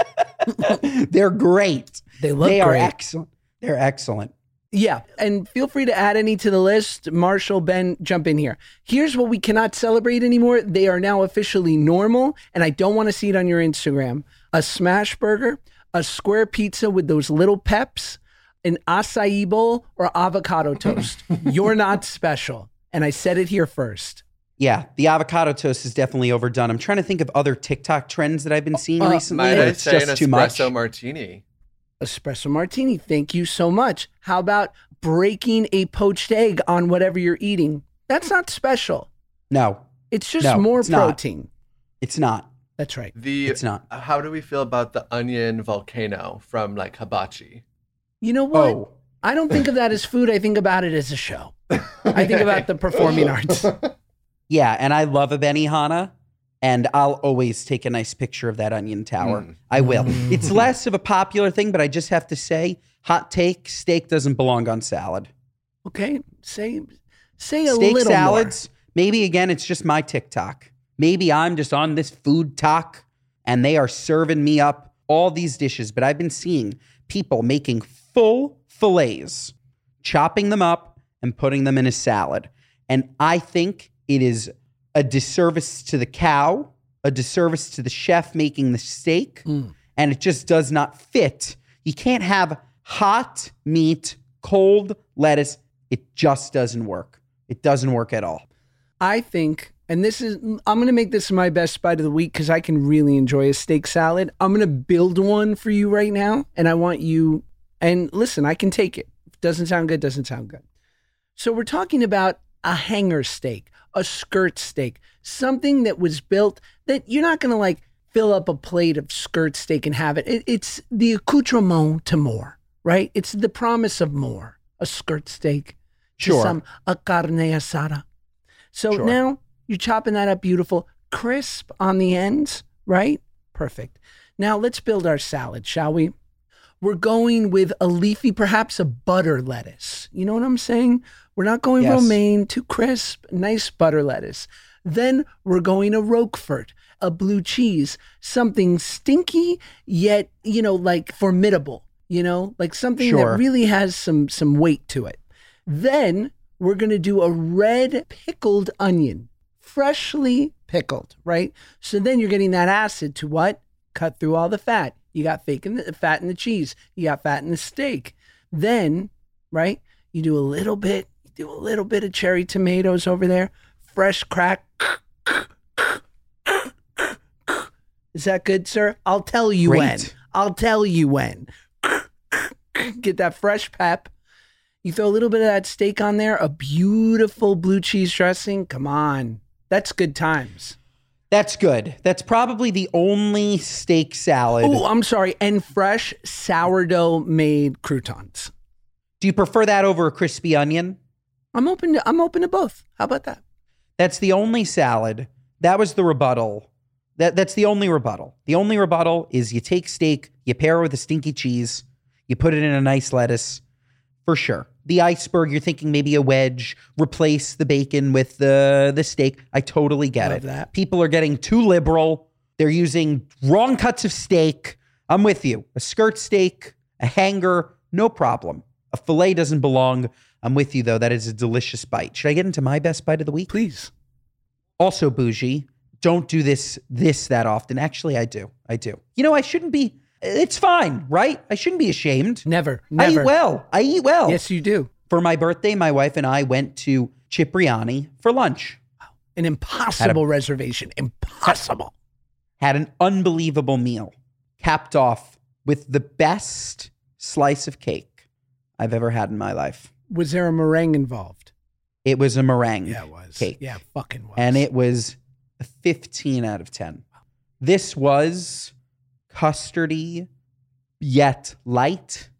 Speaker 3: They're great.
Speaker 2: They look
Speaker 3: They
Speaker 2: great.
Speaker 3: are excellent. They're excellent.
Speaker 2: Yeah, and feel free to add any to the list. Marshall, Ben, jump in here. Here's what we cannot celebrate anymore. They are now officially normal, and I don't want to see it on your Instagram. A smash burger, a square pizza with those little peps, an acai bowl, or avocado toast. You're not special. And I said it here first.
Speaker 3: Yeah, the avocado toast is definitely overdone. I'm trying to think of other TikTok trends that I've been seeing
Speaker 2: Uh,
Speaker 3: recently.
Speaker 4: Might
Speaker 3: but
Speaker 4: I
Speaker 3: it's
Speaker 4: say an
Speaker 3: just too much.
Speaker 4: espresso martini?
Speaker 2: Espresso martini. Thank you so much. How about breaking a poached egg on whatever you're eating? That's not special.
Speaker 3: No,
Speaker 2: It's just
Speaker 3: No,
Speaker 2: more
Speaker 3: it's not.
Speaker 2: protein.
Speaker 3: it's not.
Speaker 2: That's right.
Speaker 4: The
Speaker 3: It's not.
Speaker 4: How do we feel about the onion volcano from like hibachi?
Speaker 2: You know what?
Speaker 3: Oh,
Speaker 2: I don't think of that as food. I think about it as a show. I think about the performing arts.
Speaker 3: yeah, and I love a Benihana, and I'll always take a nice picture of that onion tower.
Speaker 4: Mm.
Speaker 3: I will. It's less of a popular thing, but I just have to say, hot take, steak doesn't belong on salad.
Speaker 2: Okay, say say a
Speaker 3: Steak
Speaker 2: little
Speaker 3: salads, maybe again, it's just my TikTok. Maybe I'm just on this food talk, and they are serving me up all these dishes, but I've been seeing people making full fillets, chopping them up and putting them in a salad. And I think it is a disservice to the cow, a disservice to the chef making the steak,
Speaker 2: Mm.
Speaker 3: and it just does not fit. You can't have hot meat, cold lettuce. It just doesn't work. It doesn't work at all.
Speaker 2: I think, and this is, I'm going to make this my best bite of the week because I can really enjoy a steak salad. I'm going to build one for you right now, and I want you, and listen, I can take it. If it doesn't sound good, doesn't sound good. So we're talking about a hanger steak, a skirt steak, something that was built that you're not going to like fill up a plate of skirt steak and have it. it. It's the accoutrement to more, right? It's the promise of more. A skirt steak, to
Speaker 3: Sure.
Speaker 2: some a carne asada. So
Speaker 3: Sure.
Speaker 2: now you're chopping that up beautiful, crisp on the ends, right? Perfect. Now let's build our salad, shall we? We're going with a leafy, perhaps a butter lettuce. You know what I'm saying? We're not going
Speaker 3: Yes.
Speaker 2: romaine, too crisp, nice butter lettuce. Then we're going a Roquefort, a blue cheese, something stinky yet, you know, like formidable, you know, like something
Speaker 3: Sure.
Speaker 2: that really has some some weight to it. Then we're going to do a red pickled onion, freshly pickled, right? So then you're getting that acid to what? Cut through all the fat. You got fat in the, fat in the cheese. You got fat in the steak. Then, right, you do a little bit, you do a little bit of cherry tomatoes over there, fresh crack. Is that good, sir? I'll tell you
Speaker 3: Great.
Speaker 2: when. I'll tell you when. Get that fresh pep. You throw a little bit of that steak on there, a beautiful blue cheese dressing. Come on. That's good times.
Speaker 3: That's good. That's probably the only steak salad.
Speaker 2: Oh, I'm sorry. And fresh sourdough made croutons.
Speaker 3: Do you prefer that over a crispy onion?
Speaker 2: I'm open to I'm open to both. How about that?
Speaker 3: That's the only salad. That was the rebuttal. That that's the only rebuttal. The only rebuttal is you take steak, you pair it with a stinky cheese, you put it in a nice lettuce. For sure. the iceberg, you're thinking maybe a wedge, replace the bacon with the, the steak. I totally get
Speaker 2: Love
Speaker 3: it.
Speaker 2: that.
Speaker 3: People are getting too liberal. They're using wrong cuts of steak. I'm with you. A skirt steak, a hanger, no problem. A filet doesn't belong. I'm with you, though. That is a delicious bite. Should I get into my best bite of the week?
Speaker 2: Please.
Speaker 3: Also, bougie, don't do this this that often. Actually, I do. I do. You know, I shouldn't be. It's fine, right? I shouldn't be ashamed.
Speaker 2: Never.
Speaker 3: I
Speaker 2: Never.
Speaker 3: eat well. I eat well.
Speaker 2: Yes, you do.
Speaker 3: For my birthday, my wife and I went to Cipriani for lunch.
Speaker 2: An impossible reservation. Impossible.
Speaker 3: Had an unbelievable meal, capped off with the best slice of cake I've ever had in my life.
Speaker 2: Was there a meringue involved?
Speaker 3: It was a meringue
Speaker 2: Yeah, it was.
Speaker 3: cake.
Speaker 2: Yeah, fucking was.
Speaker 3: And it was a fifteen out of ten. This was custardy, yet light,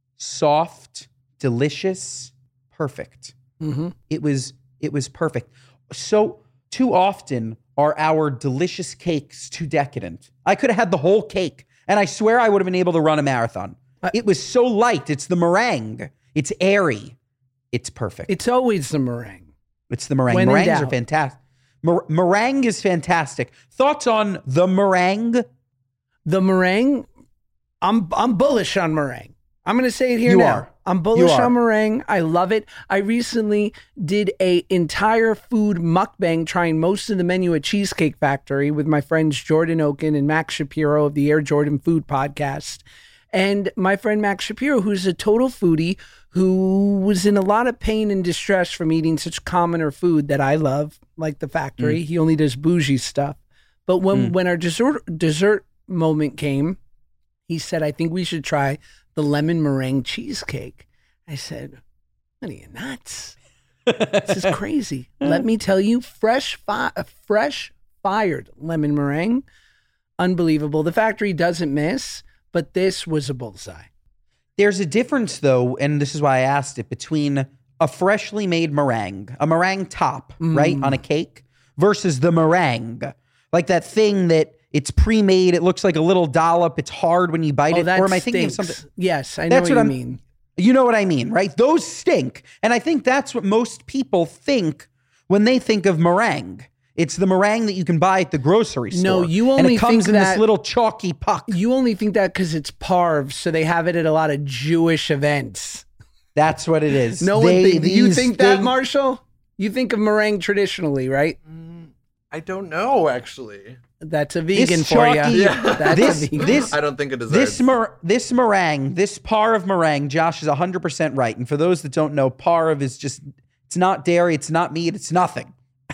Speaker 3: soft, delicious, perfect.
Speaker 2: Mm-hmm.
Speaker 3: It was it was perfect. So too often are our delicious cakes too decadent. I could have had the whole cake, and I swear I would have been able to run a marathon.
Speaker 2: Uh,
Speaker 3: it was so light. It's the meringue. It's airy. It's perfect.
Speaker 2: It's always the meringue.
Speaker 3: It's the meringue.
Speaker 2: When in
Speaker 3: Meringues are
Speaker 2: doubt.
Speaker 3: fantastic. Mer- meringue is fantastic. Thoughts on the meringue?
Speaker 2: The meringue, I'm I'm bullish on meringue. I'm going to say it here
Speaker 3: You
Speaker 2: now.
Speaker 3: are.
Speaker 2: I'm bullish
Speaker 3: You are.
Speaker 2: on meringue. I love it. I recently did a entire food mukbang trying most of the menu at Cheesecake Factory with my friends Jordan Oken and Max Shapiro of the Air Jordan Food Podcast. And my friend Max Shapiro, who's a total foodie, who was in a lot of pain and distress from eating such commoner food that I love, like the factory.
Speaker 3: Mm.
Speaker 2: He only does bougie stuff. But when,
Speaker 3: Mm.
Speaker 2: when our dessert dessert moment came, he said, I think we should try the lemon meringue cheesecake. I said, what are you, nuts? This is crazy. Let me tell you, fresh, fi- fresh fired lemon meringue, unbelievable. The factory doesn't miss, but this was a bullseye.
Speaker 3: There's a difference, though, and this is why I asked it, between a freshly made meringue, a meringue top,
Speaker 2: Mm.
Speaker 3: right, on a cake, versus the meringue. Like that thing that it's pre-made, it looks like a little dollop, it's hard when you bite
Speaker 2: Oh,
Speaker 3: it.
Speaker 2: that
Speaker 3: Or am I thinking of
Speaker 2: stinks.
Speaker 3: something?
Speaker 2: Yes, I know
Speaker 3: That's
Speaker 2: what,
Speaker 3: what
Speaker 2: you
Speaker 3: I'm-
Speaker 2: mean.
Speaker 3: You know what I mean, right? Those stink. And I think that's what most people think when they think of meringue. It's the meringue that you can buy at the grocery store.
Speaker 2: No, you
Speaker 3: and
Speaker 2: only
Speaker 3: it comes
Speaker 2: think
Speaker 3: in
Speaker 2: that-
Speaker 3: this little chalky puck.
Speaker 2: You only think that because it's parve, so they have it at a lot of Jewish events.
Speaker 3: That's what it is.
Speaker 2: No
Speaker 3: They-
Speaker 2: one thinks. You
Speaker 3: these
Speaker 2: think that,
Speaker 3: thing-
Speaker 2: Marshall? You think of meringue traditionally, right?
Speaker 4: Mm, I don't know, actually.
Speaker 2: That's a vegan
Speaker 3: This
Speaker 2: for
Speaker 3: chalky-
Speaker 2: you.
Speaker 4: Yeah.
Speaker 2: That's
Speaker 3: This-
Speaker 2: a vegan.
Speaker 3: this-
Speaker 4: I don't think it deserves.
Speaker 3: This mer- this meringue, this parve meringue, Josh is one hundred percent right. And for those that don't know, parve is just, it's not dairy, it's not meat, it's nothing.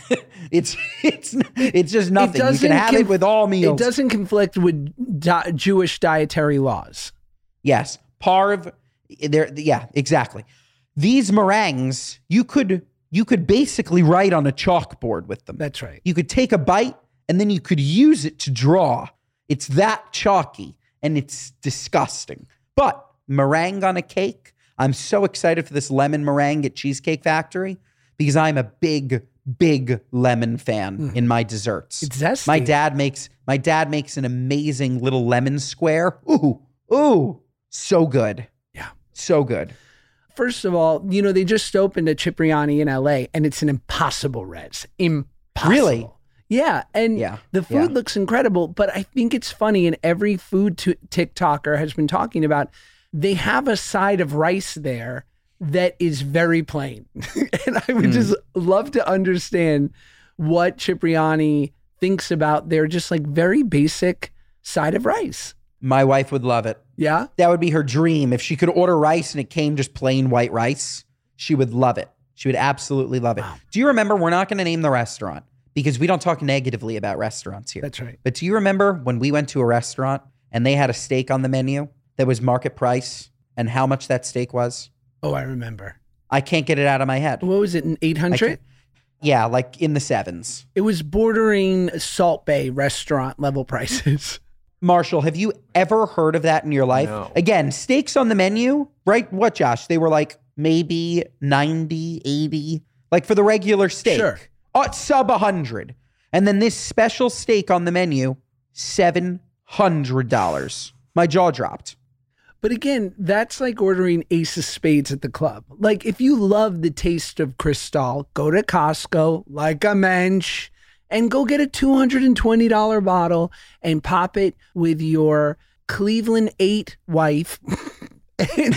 Speaker 3: it's it's it's just nothing. You
Speaker 2: doesn't
Speaker 3: can have it
Speaker 2: conf-
Speaker 3: with all meals.
Speaker 2: It doesn't conflict with di- Jewish dietary laws.
Speaker 3: Yes, parve. There, yeah, exactly. These meringues, you could you could basically write on a chalkboard with them.
Speaker 2: That's right.
Speaker 3: You could take a bite and then you could use it to draw. It's that chalky and it's disgusting. But meringue on a cake, I'm so excited for this lemon meringue at Cheesecake Factory because I'm a big, big lemon fan
Speaker 2: Mm.
Speaker 3: in my desserts.
Speaker 2: It's zesty.
Speaker 3: My dad makes my dad makes an amazing little lemon square. Ooh, ooh, so good.
Speaker 2: Yeah.
Speaker 3: So good.
Speaker 2: First of all, you know, they just opened a Cipriani in L A and it's an impossible res. Impossible.
Speaker 3: Really?
Speaker 2: Yeah. And
Speaker 3: Yeah,
Speaker 2: the food
Speaker 3: yeah.
Speaker 2: looks incredible, but I think it's funny, and every food t- TikToker has been talking about, they have a side of rice there that is very plain. And I would
Speaker 3: Mm.
Speaker 2: just love to understand what Cipriani thinks about their just like very basic side of rice.
Speaker 3: My wife would love it.
Speaker 2: Yeah.
Speaker 3: That would be her dream. If she could order rice and it came just plain white rice, she would love it. She would absolutely love it.
Speaker 2: Wow.
Speaker 3: Do you remember, we're not going to name the restaurant because we don't talk negatively about restaurants here.
Speaker 2: That's right.
Speaker 3: But do you remember when we went to a restaurant and they had a steak on the menu that was market price and how much that steak was?
Speaker 2: Oh, I remember.
Speaker 3: I can't get it out of my head.
Speaker 2: What was it, in eight
Speaker 3: I
Speaker 2: hundred?
Speaker 3: can't- Yeah, like in the sevens.
Speaker 2: It was bordering Salt Bay restaurant level prices.
Speaker 3: Marshall, have you ever heard of that in your life?
Speaker 4: No.
Speaker 3: Again, steaks on the menu, right? What, Josh? They were like maybe ninety, eighty, like for the regular steak.
Speaker 2: Sure.
Speaker 3: Oh, it's sub one hundred. And then this special steak on the menu, seven hundred dollars. My jaw dropped.
Speaker 2: But again, that's like ordering Ace of Spades at the club. Like, if you love the taste of Cristal, go to Costco, like a mensch, and go get a two hundred twenty dollars bottle and pop it with your Cleveland eight wife. and,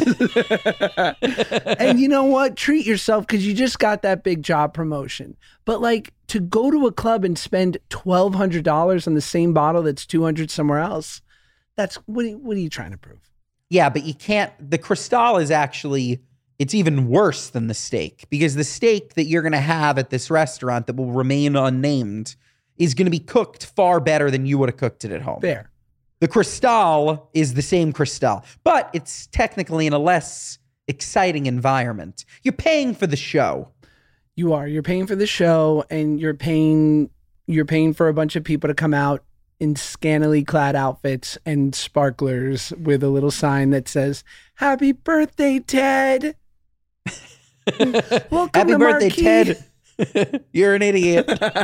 Speaker 2: and you know what? Treat yourself because you just got that big job promotion. But like, to go to a club and spend twelve hundred dollars on the same bottle that's two hundred dollars somewhere else, that's what are you, what are you trying to prove?
Speaker 3: Yeah, but you can't, the Cristal is actually, it's even worse than the steak because the steak that you're going to have at this restaurant that will remain unnamed is going to be cooked far better than you would have cooked it at home.
Speaker 2: Fair.
Speaker 3: The Cristal is the same Cristal, but it's technically in a less exciting environment. You're paying for the show.
Speaker 2: You are. You're paying for the show, and you're paying you're paying for a bunch of people to come out in scantily clad outfits and sparklers with a little sign that says, "Happy birthday, Ted." Welcome
Speaker 3: Happy
Speaker 2: to
Speaker 3: birthday,
Speaker 2: Marquee.
Speaker 3: Ted. You're an idiot.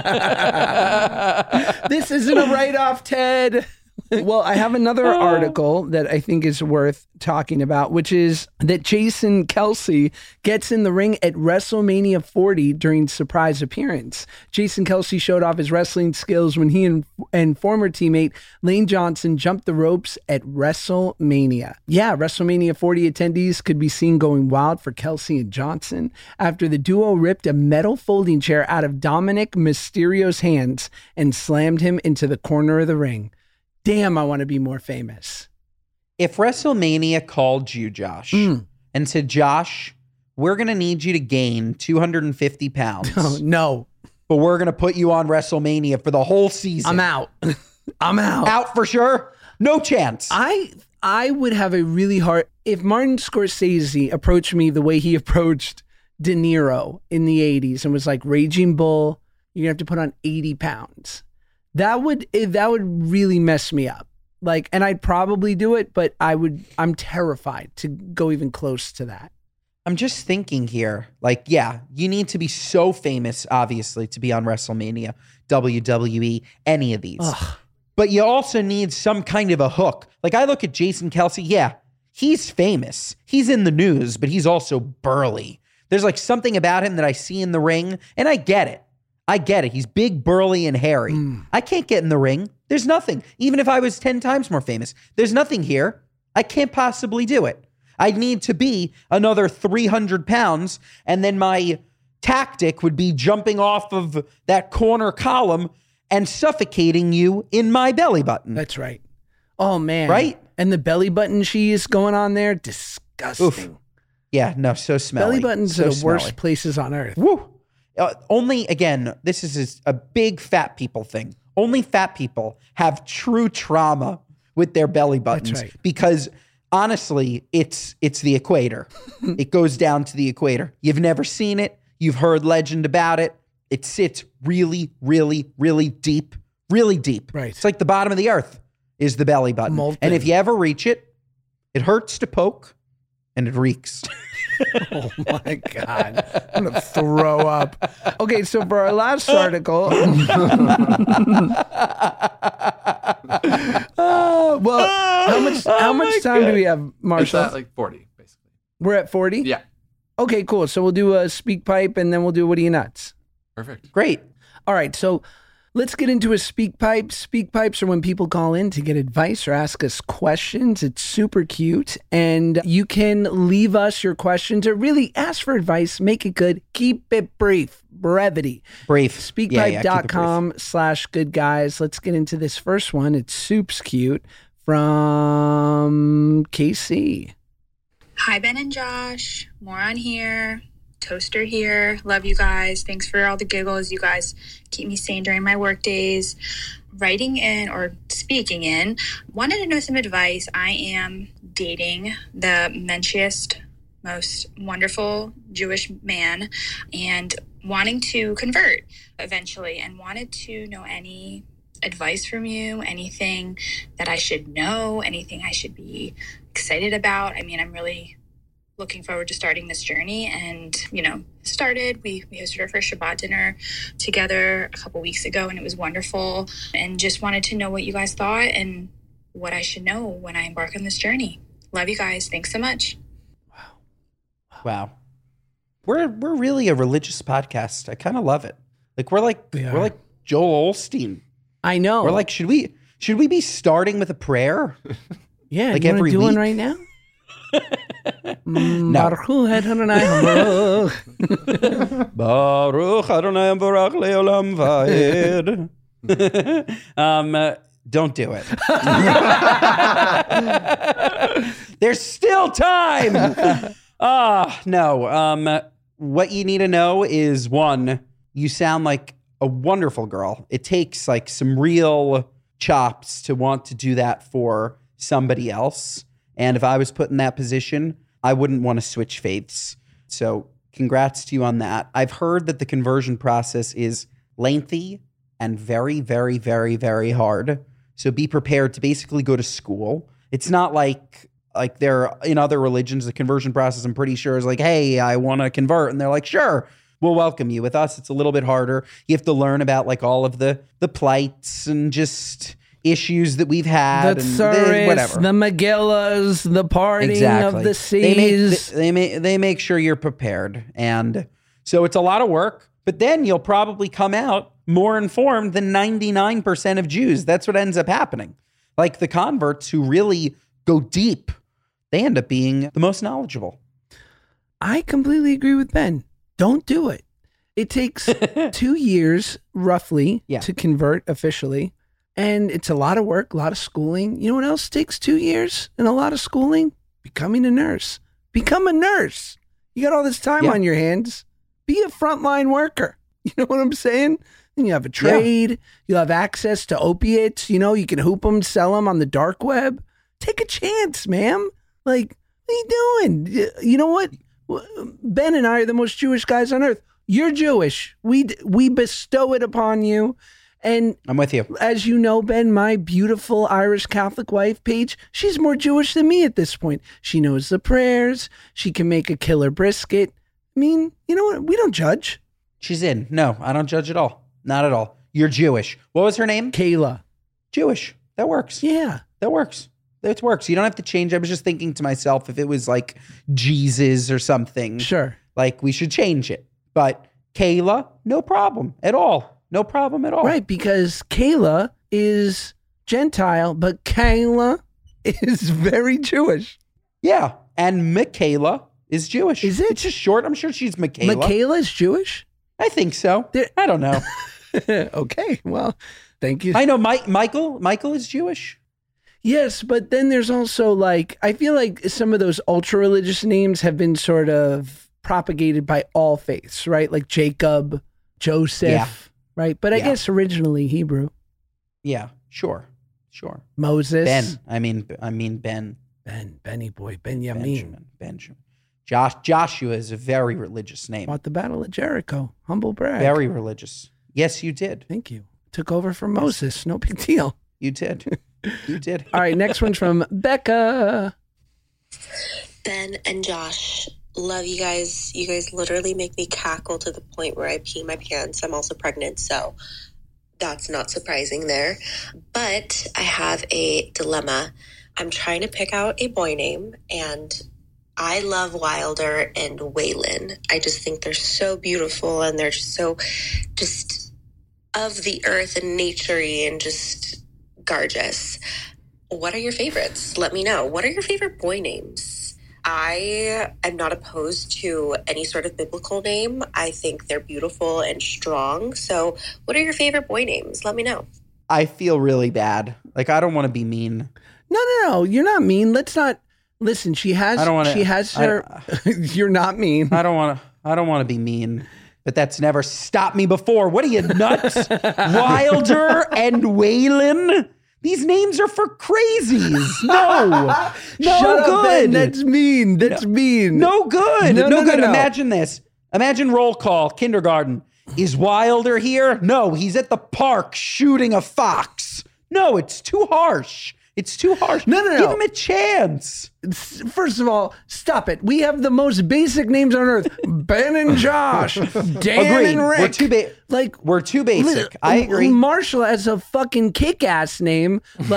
Speaker 2: This isn't a write-off, Ted. Well, I have another article that I think is worth talking about, which is that Jason Kelce gets in the ring at WrestleMania forty during surprise appearance. Jason Kelce showed off his wrestling skills when he and, and former teammate Lane Johnson jumped the ropes at WrestleMania. Yeah, WrestleMania forty attendees could be seen going wild for Kelce and Johnson after the duo ripped a metal folding chair out of Dominic Mysterio's hands and slammed him into the corner of the ring. Damn, I want to be more famous.
Speaker 3: If WrestleMania called you, Josh,
Speaker 2: Mm.
Speaker 3: and said, Josh, we're going to need you to gain two hundred fifty pounds,
Speaker 2: Oh, no,
Speaker 3: but we're going to put you on WrestleMania for the whole season.
Speaker 2: I'm out. I'm out.
Speaker 3: Out for sure? No chance.
Speaker 2: I I would have a really hard, if Martin Scorsese approached me the way he approached De Niro in the eighties and was like, Raging Bull, you're going to have to put on eighty pounds. That would, that would really mess me up. Like, and I'd probably do it, but I would, I'm terrified to go even close to that.
Speaker 3: I'm just thinking here, like, yeah, you need to be so famous, obviously, to be on WrestleMania, W W E, any of these.
Speaker 2: Ugh.
Speaker 3: But you also need some kind of a hook. Like, I look at Jason Kelce, yeah, he's famous. He's in the news, but he's also burly. There's like something about him that I see in the ring, and I get it. I get it. He's big, burly, and hairy.
Speaker 2: Mm.
Speaker 3: I can't get in the ring. There's nothing. Even if I was ten times more famous, there's nothing here. I can't possibly do it. I'd need to be another three hundred pounds, and then my tactic would be jumping off of that corner column and suffocating you in my belly button.
Speaker 2: That's right. Oh, man.
Speaker 3: Right?
Speaker 2: And the belly button cheese going on there, disgusting.
Speaker 3: Oof. Yeah, no, so smelly.
Speaker 2: Belly buttons
Speaker 3: so
Speaker 2: are the
Speaker 3: smelly.
Speaker 2: worst places on earth.
Speaker 3: Woo. Uh, only, again, this is a big fat people thing. Only fat people have true trauma with their belly buttons.
Speaker 2: That's right.
Speaker 3: Because honestly, it's it's the equator. It goes down to the equator. You've never seen it. You've heard legend about it. It sits really, really, really deep, really deep.
Speaker 2: Right.
Speaker 3: It's like the bottom of the earth is the belly button.
Speaker 2: Molten.
Speaker 3: And if you ever reach it, it hurts to poke and it reeks.
Speaker 2: Oh my God. I'm going to throw up. Okay, so for our last article. uh, well, how much how
Speaker 3: Oh my
Speaker 2: much time
Speaker 3: God.
Speaker 2: do we have,
Speaker 4: It's
Speaker 2: Marshall?
Speaker 4: at like forty, basically.
Speaker 2: We're at forty?
Speaker 4: Yeah.
Speaker 2: Okay, cool. So we'll do a speak pipe and then we'll do What Are You Nuts?
Speaker 4: Perfect.
Speaker 3: Great.
Speaker 2: All right, so let's get into a speak pipe. Speak pipes are when people call in to get advice or ask us questions. It's super cute. And you can leave us your questions or really ask for advice. Make it good. Keep it brief. Brevity.
Speaker 3: Brief.
Speaker 2: speakpipe
Speaker 3: Yeah, yeah, keep
Speaker 2: dot
Speaker 3: it
Speaker 2: com slash good guys. Let's get into this first one. It's Soup's Cute from K C.
Speaker 5: Hi, Ben and Josh. More on here. Toaster here. Love you guys. Thanks for all the giggles. You guys keep me sane during my work days. Writing in or speaking in, wanted to know some advice. I am dating the menschiest, most wonderful Jewish man and wanting to convert eventually, and wanted to know any advice from you, anything that I should know, anything I should be excited about. I mean, I'm really looking forward to starting this journey, and you know, started we, we hosted our first Shabbat dinner together a couple weeks ago, and it was wonderful, and just wanted to know what you guys thought and what I should know when I embark on this journey. Love you guys. Thanks so much.
Speaker 3: Wow. We're we're really a religious podcast. I kind of love it. Like we're like
Speaker 2: We
Speaker 3: we're
Speaker 2: are.
Speaker 3: like Joel Osteen.
Speaker 2: I know.
Speaker 3: We're like, should we should we be starting with a prayer?
Speaker 2: yeah,
Speaker 3: like
Speaker 2: you wanna
Speaker 3: every
Speaker 2: do one
Speaker 3: week?
Speaker 2: right now? Mm,
Speaker 3: No.
Speaker 2: Baruch Hu Adonai Baruch.
Speaker 3: Baruch Adonai Baruch Leolam Vaed. um, uh, don't do it. There's still time. Ah, no. Um, what you need to know is one, you sound like a wonderful girl. It takes like some real chops to want to do that for somebody else. And if I was put in that position, I wouldn't want to switch faiths. So congrats to you on that. I've heard that the conversion process is lengthy and very, very, very, very hard. So be prepared to basically go to school. It's not like like there in other religions, the conversion process, I'm pretty sure, is like, hey, I want to convert. And they're like, sure, we'll welcome you. With us, it's a little bit harder. You have to learn about like all of the the plights and just issues that we've had
Speaker 2: The
Speaker 3: and
Speaker 2: Tsuris,
Speaker 3: whatever.
Speaker 2: the Megillas, the parting
Speaker 3: Exactly.
Speaker 2: of the
Speaker 3: They make,
Speaker 2: seas.
Speaker 3: they, they, make, they make sure you're prepared. And so it's a lot of work, but then you'll probably come out more informed than ninety-nine percent of Jews. That's what ends up happening. Like the converts who really go deep, they end up being the most knowledgeable.
Speaker 2: I completely agree with Ben. Don't do it. It takes two years, roughly,
Speaker 3: Yeah.
Speaker 2: to convert officially. And it's a lot of work, a lot of schooling. You know what else takes two years and a lot of schooling? Becoming a nurse. Become a nurse. You got all this time
Speaker 3: Yeah.
Speaker 2: on your hands. Be a frontline worker. You know what I'm saying? And you have a trade. You'll have access to opiates. You know, you can hoop them, sell them on the dark web. Take a chance, ma'am. Like, what are you doing? You know what? Ben and I are the most Jewish guys on earth. You're Jewish. We we bestow it upon you. And
Speaker 3: I'm with you.
Speaker 2: as you know, Ben, my beautiful Irish Catholic wife, Paige, she's more Jewish than me at this point. She knows the prayers. She can make a killer brisket. I mean, you know what? We don't judge.
Speaker 3: She's in. No, I don't judge at all. Not at all. You're Jewish. What was her name?
Speaker 2: Kayla.
Speaker 3: Jewish. That works.
Speaker 2: Yeah.
Speaker 3: That works. That works. You don't have to change. I was just thinking to myself, if it was like Jesus or something,
Speaker 2: Sure.
Speaker 3: like we should change it. But Kayla, no problem at all. No problem at all.
Speaker 2: Right, because Kayla is Gentile, but Kayla is very Jewish.
Speaker 3: Yeah. And Michaela is Jewish.
Speaker 2: Is it?
Speaker 3: It's just short. I'm sure she's Michaela.
Speaker 2: Michaela is Jewish?
Speaker 3: I think so.
Speaker 2: There-
Speaker 3: I don't know.
Speaker 2: Okay, well, thank you.
Speaker 3: I know Mike, Michael. Michael is Jewish.
Speaker 2: Yes, but then there's also like, I feel like some of those ultra religious names have been sort of propagated by all faiths, right? Like Jacob, Joseph,
Speaker 3: Yeah.
Speaker 2: right? But I
Speaker 3: Yeah.
Speaker 2: guess originally Hebrew,
Speaker 3: Yeah. Sure. Sure.
Speaker 2: Moses,
Speaker 3: Ben. I mean. I mean Ben.
Speaker 2: Ben, Benny boy, Benjamin.
Speaker 3: Benjamin. Benjamin. Josh. Joshua is a very religious name.
Speaker 2: Fought the battle at Jericho. Humble brag.
Speaker 3: Very religious. Yes, you did.
Speaker 2: Thank you. Took over from Moses. No big deal.
Speaker 3: You did. You did.
Speaker 2: All right, next one's from Becca.
Speaker 6: Ben and Josh, love you guys. You guys literally make me cackle to the point where I pee my pants. I'm also pregnant, so that's not surprising there. But I have a dilemma. I'm trying to pick out a boy name, and I love Wilder and Waylon. I just think they're so beautiful, and they're just so just of the earth and nature-y and just gorgeous. What are your favorites? Let me know. What are your favorite boy names? I am not opposed to any sort of biblical name. I think they're beautiful and strong. So what are your favorite boy names? Let me know.
Speaker 3: I feel really bad. Like I don't want to be mean.
Speaker 2: No, no, no. You're not mean. Let's not listen. She has.
Speaker 3: I don't wanna-
Speaker 2: She has
Speaker 3: I
Speaker 2: her. You're not mean.
Speaker 3: I don't want to. I don't want to be mean. But that's never stopped me before. What are you nuts? Wilder and Waylon. These names are for crazies. No, no
Speaker 2: Shut up, Ben.
Speaker 3: good.
Speaker 2: That's mean. That's mean.
Speaker 3: No good.
Speaker 2: No,
Speaker 3: No,
Speaker 2: no, no,
Speaker 3: good.
Speaker 2: no.
Speaker 3: Imagine this. Imagine roll call, kindergarten. Is Wilder here? No, he's at the park shooting a fox. No, it's too harsh. It's too harsh.
Speaker 2: No, no, no.
Speaker 3: Give him a chance.
Speaker 2: First of all, stop it. We have the most basic names on earth: Ben and Josh, Dan
Speaker 3: Agreed.
Speaker 2: and Rick.
Speaker 3: We're too ba-
Speaker 2: like
Speaker 3: We're too basic.
Speaker 2: li-
Speaker 3: I agree.
Speaker 2: Marshall has a fucking kick-ass name like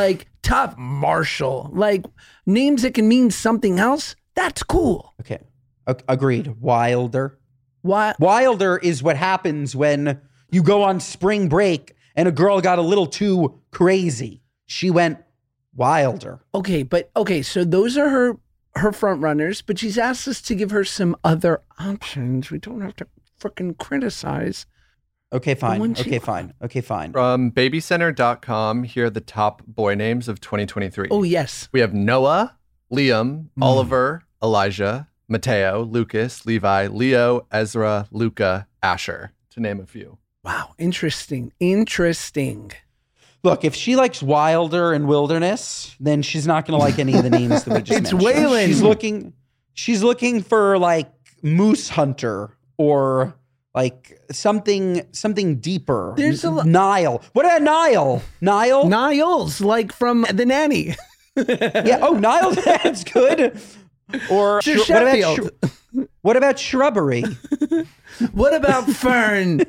Speaker 2: tough. Marshall. Like names that can mean something else. That's cool.
Speaker 3: Okay. A- agreed. Wilder.
Speaker 2: What?
Speaker 3: Wilder is what happens when you go on spring break and a girl got a little too crazy. She went wilder.
Speaker 2: Okay, but okay, so those are her her front runners, but she's asked us to give her some other options. We don't have to freaking criticize.
Speaker 3: Okay, fine.
Speaker 2: Wouldn't
Speaker 3: Okay,
Speaker 2: you-
Speaker 3: fine. Okay, fine.
Speaker 4: From baby center dot com, here are the top boy names of twenty twenty-three.
Speaker 2: Oh, yes.
Speaker 4: We have Noah, Liam, Oliver, Elijah, Mateo, Lucas, Levi, Leo, Ezra, Luca, Asher, to name a few.
Speaker 2: Wow, interesting. Interesting.
Speaker 3: Look, if she likes Wilder and Wilderness, then she's not going to like any of the names that we just
Speaker 2: It's
Speaker 3: mentioned.
Speaker 2: Waylon.
Speaker 3: She's looking, she's looking for like Moose Hunter or like something, something deeper.
Speaker 2: There's a lo-
Speaker 3: Nile. What about Nile? Nile?
Speaker 2: Niles, like from The Nanny.
Speaker 3: Yeah. Oh, Nile. That's good. Or
Speaker 2: To
Speaker 3: shr- what about
Speaker 2: Sheffield.
Speaker 3: shr- what about shrubbery?
Speaker 2: What about Fern?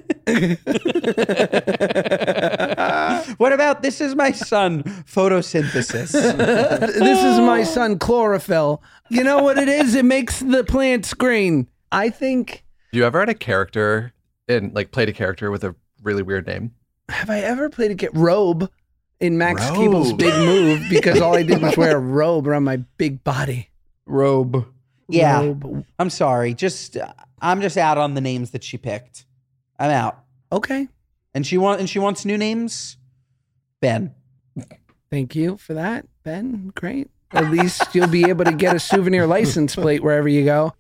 Speaker 3: What about this is my son photosynthesis?
Speaker 2: This is my son, chlorophyll. You know what it is? It makes the plants green. I think,
Speaker 4: You ever had a character and like played a character with a really weird name?
Speaker 2: have I ever played a get robe in Max
Speaker 4: Robe.
Speaker 2: Keeble's Big Move because all I did was wear a robe around my big body.
Speaker 3: Robe. Yeah.
Speaker 2: Robe.
Speaker 3: I'm sorry. Just uh, I'm just out on the names that she picked. I'm out.
Speaker 2: Okay.
Speaker 3: And she want and she wants new names. Ben.
Speaker 2: Thank you for that, Ben. Great. At least you'll be able to get a souvenir license plate wherever you go.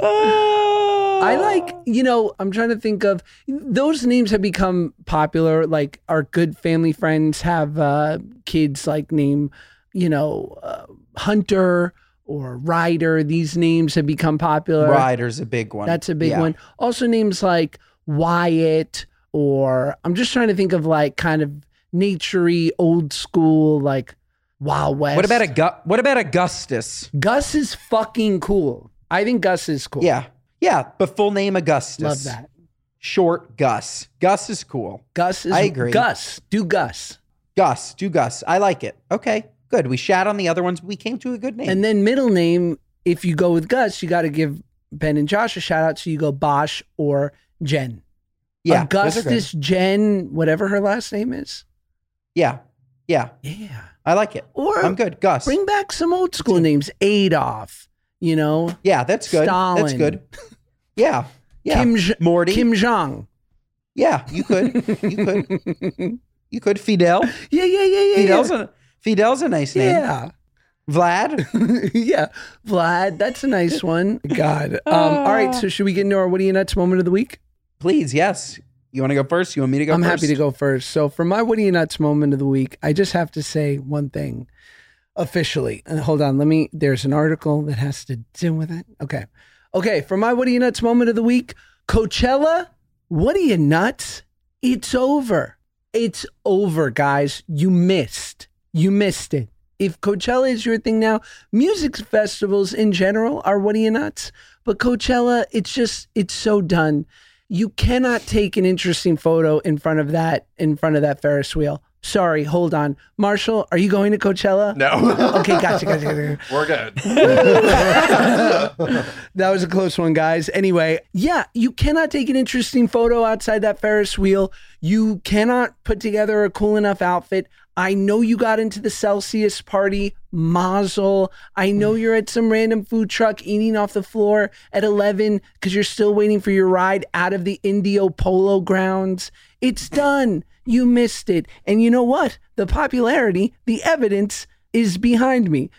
Speaker 2: I like, you know, I'm trying to think of those names have become popular. Like our good family friends have uh, kids like name, you know, uh, Hunter or Ryder. These names have become popular.
Speaker 3: Ryder's a big one.
Speaker 2: That's a big
Speaker 3: Yeah.
Speaker 2: one. Also names like Wyatt, or I'm just trying to think of like kind of naturey, old school, like Wild West.
Speaker 3: What about a Gu- what about Augustus?
Speaker 2: Gus is fucking cool. I think Gus is cool.
Speaker 3: Yeah. Yeah, but full name Augustus.
Speaker 2: Love that.
Speaker 3: Short Gus. Gus is cool.
Speaker 2: Gus is
Speaker 3: I agree.
Speaker 2: Gus. Do Gus.
Speaker 3: Gus, do Gus. I like it. Okay, good. We shat on the other ones, but we came to a good name.
Speaker 2: And then middle name, if you go with Gus, you got to give Ben and Josh a shout out. So you go Bosch or Jen.
Speaker 3: yeah, those are good.
Speaker 2: Augustus Jen, whatever her last name is.
Speaker 3: Yeah, yeah,
Speaker 2: Yeah.
Speaker 3: I like it.
Speaker 2: Or
Speaker 3: I'm good. Gus.
Speaker 2: bring back some old school names. Adolf, you know,
Speaker 3: yeah, that's good.
Speaker 2: Stalin.
Speaker 3: That's good. Yeah, yeah.
Speaker 2: Kim, J-
Speaker 3: Morty.
Speaker 2: Kim Jong.
Speaker 3: Yeah, you could. You could. You could. Fidel.
Speaker 2: Yeah, yeah, yeah, yeah.
Speaker 3: Fidel's
Speaker 2: yeah.
Speaker 3: a Fidel's a nice name.
Speaker 2: Yeah.
Speaker 3: Vlad.
Speaker 2: Yeah. Vlad, that's a nice one. God. Um, all right. So should we get into our Woody and Nuts moment of the week?
Speaker 3: Please, yes. You want to go first? You want me to go
Speaker 2: I'm
Speaker 3: first?
Speaker 2: happy to go first. So for my Woody and Nuts moment of the week, I just have to say one thing officially. Uh, hold on. Let me, there's an article that has to do with it. Okay. Okay. For my Woody and Nuts moment of the week, Coachella, Woody and Nuts, it's over. It's over, guys. You missed. You missed it. If Coachella is your thing now, music festivals in general are Woody and Nuts, but Coachella, it's just, it's so done. You cannot take an interesting photo in front of that, in front of that Ferris wheel. Sorry, hold on. Marshall, are you going to Coachella?
Speaker 4: No.
Speaker 2: Okay, gotcha, gotcha, gotcha.
Speaker 4: We're good.
Speaker 2: That was a close one, guys. Anyway, yeah, you cannot take an interesting photo outside that Ferris wheel. You cannot put together a cool enough outfit. I know you got into the Celsius party, mazel. I know you're at some random food truck eating off the floor at eleven because you're still waiting for your ride out of the Indio Polo grounds. It's done. You missed it. And you know what? The popularity, the evidence is behind me.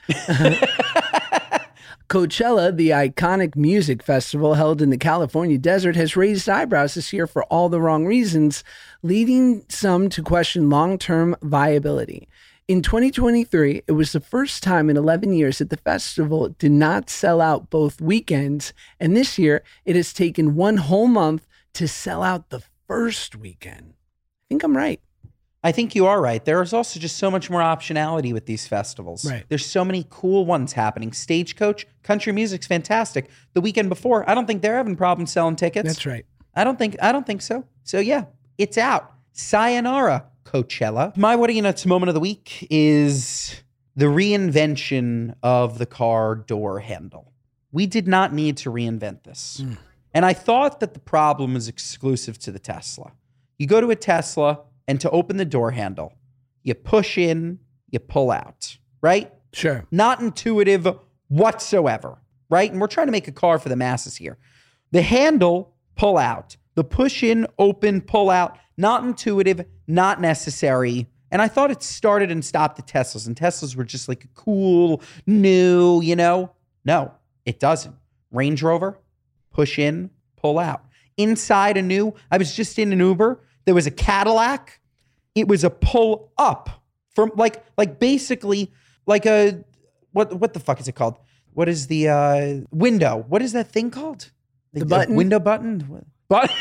Speaker 2: Coachella, the iconic music festival held in the California desert, has raised eyebrows this year for all the wrong reasons, leading some to question long-term viability. In twenty twenty-three, it was the first time in eleven years that the festival did not sell out both weekends, and this year it has taken one whole month to sell out the first weekend. I think I'm right.
Speaker 3: I think you are right. There is also just so much more optionality with these festivals.
Speaker 2: Right.
Speaker 3: There's so many cool ones happening. Stagecoach, country music's fantastic. The weekend before, I don't think they're having problems selling tickets.
Speaker 2: That's right.
Speaker 3: I don't think I don't think so. So yeah, it's out. Sayonara, Coachella. My What Are You Nuts moment of the week is the reinvention of the car door handle. We did not need to reinvent this. Mm. And I thought that the problem was exclusive to the Tesla. You go to a Tesla, and to open the door handle, you push in, you pull out, right?
Speaker 2: Sure.
Speaker 3: Not intuitive whatsoever, right? And we're trying to make a car for the masses here. The handle, pull out. The push in, open, pull out. Not intuitive, not necessary. And I thought it started and stopped at Teslas. And Teslas were just like a cool, new, you know? No, it doesn't. Range Rover, push in, pull out. Inside a new, I was just in an Uber. There was a Cadillac. It was a pull up from like, like basically like a, what, what the fuck is it called? What is the uh, window? What is that thing called?
Speaker 2: The, the button?
Speaker 3: Window button? But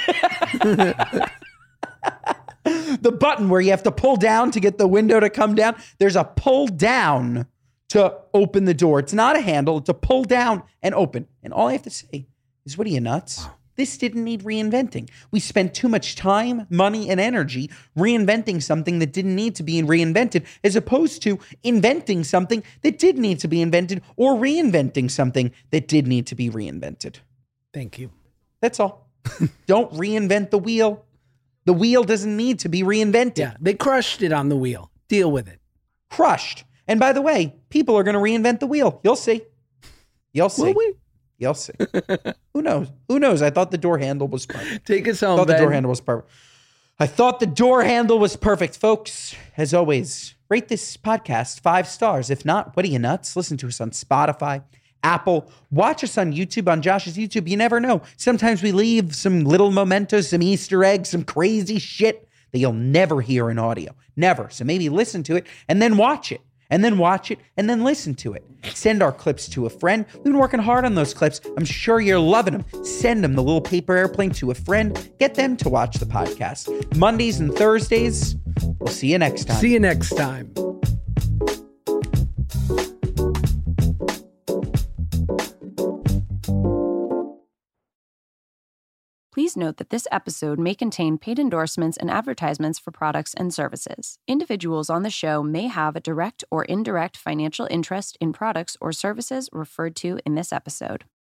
Speaker 3: the button where you have to pull down to get the window to come down. There's a pull down to open the door. It's not a handle. It's a pull down and open. And all I have to say is, what are you, nuts? Wow. This didn't need reinventing. We spent too much time, money, and energy reinventing something that didn't need to be reinvented, as opposed to inventing something that did need to be invented, or reinventing something that did need to be reinvented.
Speaker 2: Thank you.
Speaker 3: That's all. Don't reinvent the wheel. The wheel doesn't need to be reinvented.
Speaker 2: Yeah, they crushed it on the wheel. Deal with it.
Speaker 3: Crushed. And by the way, people are going to reinvent the wheel. You'll see. You'll see.
Speaker 2: Will we?
Speaker 3: You'll see. Who knows? Who knows? I thought the door handle was perfect.
Speaker 2: Take us home,
Speaker 3: I thought
Speaker 2: Ben.
Speaker 3: the door handle was perfect. I thought the door handle was perfect. Folks, as always, rate this podcast five stars. If not, what are you, nuts? Listen to us on Spotify, Apple. Watch us on YouTube, on Josh's YouTube. You never know. Sometimes we leave some little mementos, some Easter eggs, some crazy shit that you'll never hear in audio. Never. So maybe listen to it and then watch it. And then watch it, and then listen to it. Send our clips to a friend. We've been working hard on those clips. I'm sure you're loving them. Send them the little paper airplane to a friend. Get them to watch the podcast. Mondays and Thursdays. We'll see you next time.
Speaker 2: See you next time.
Speaker 7: Please note that this episode may contain paid endorsements and advertisements for products and services. Individuals on the show may have a direct or indirect financial interest in products or services referred to in this episode.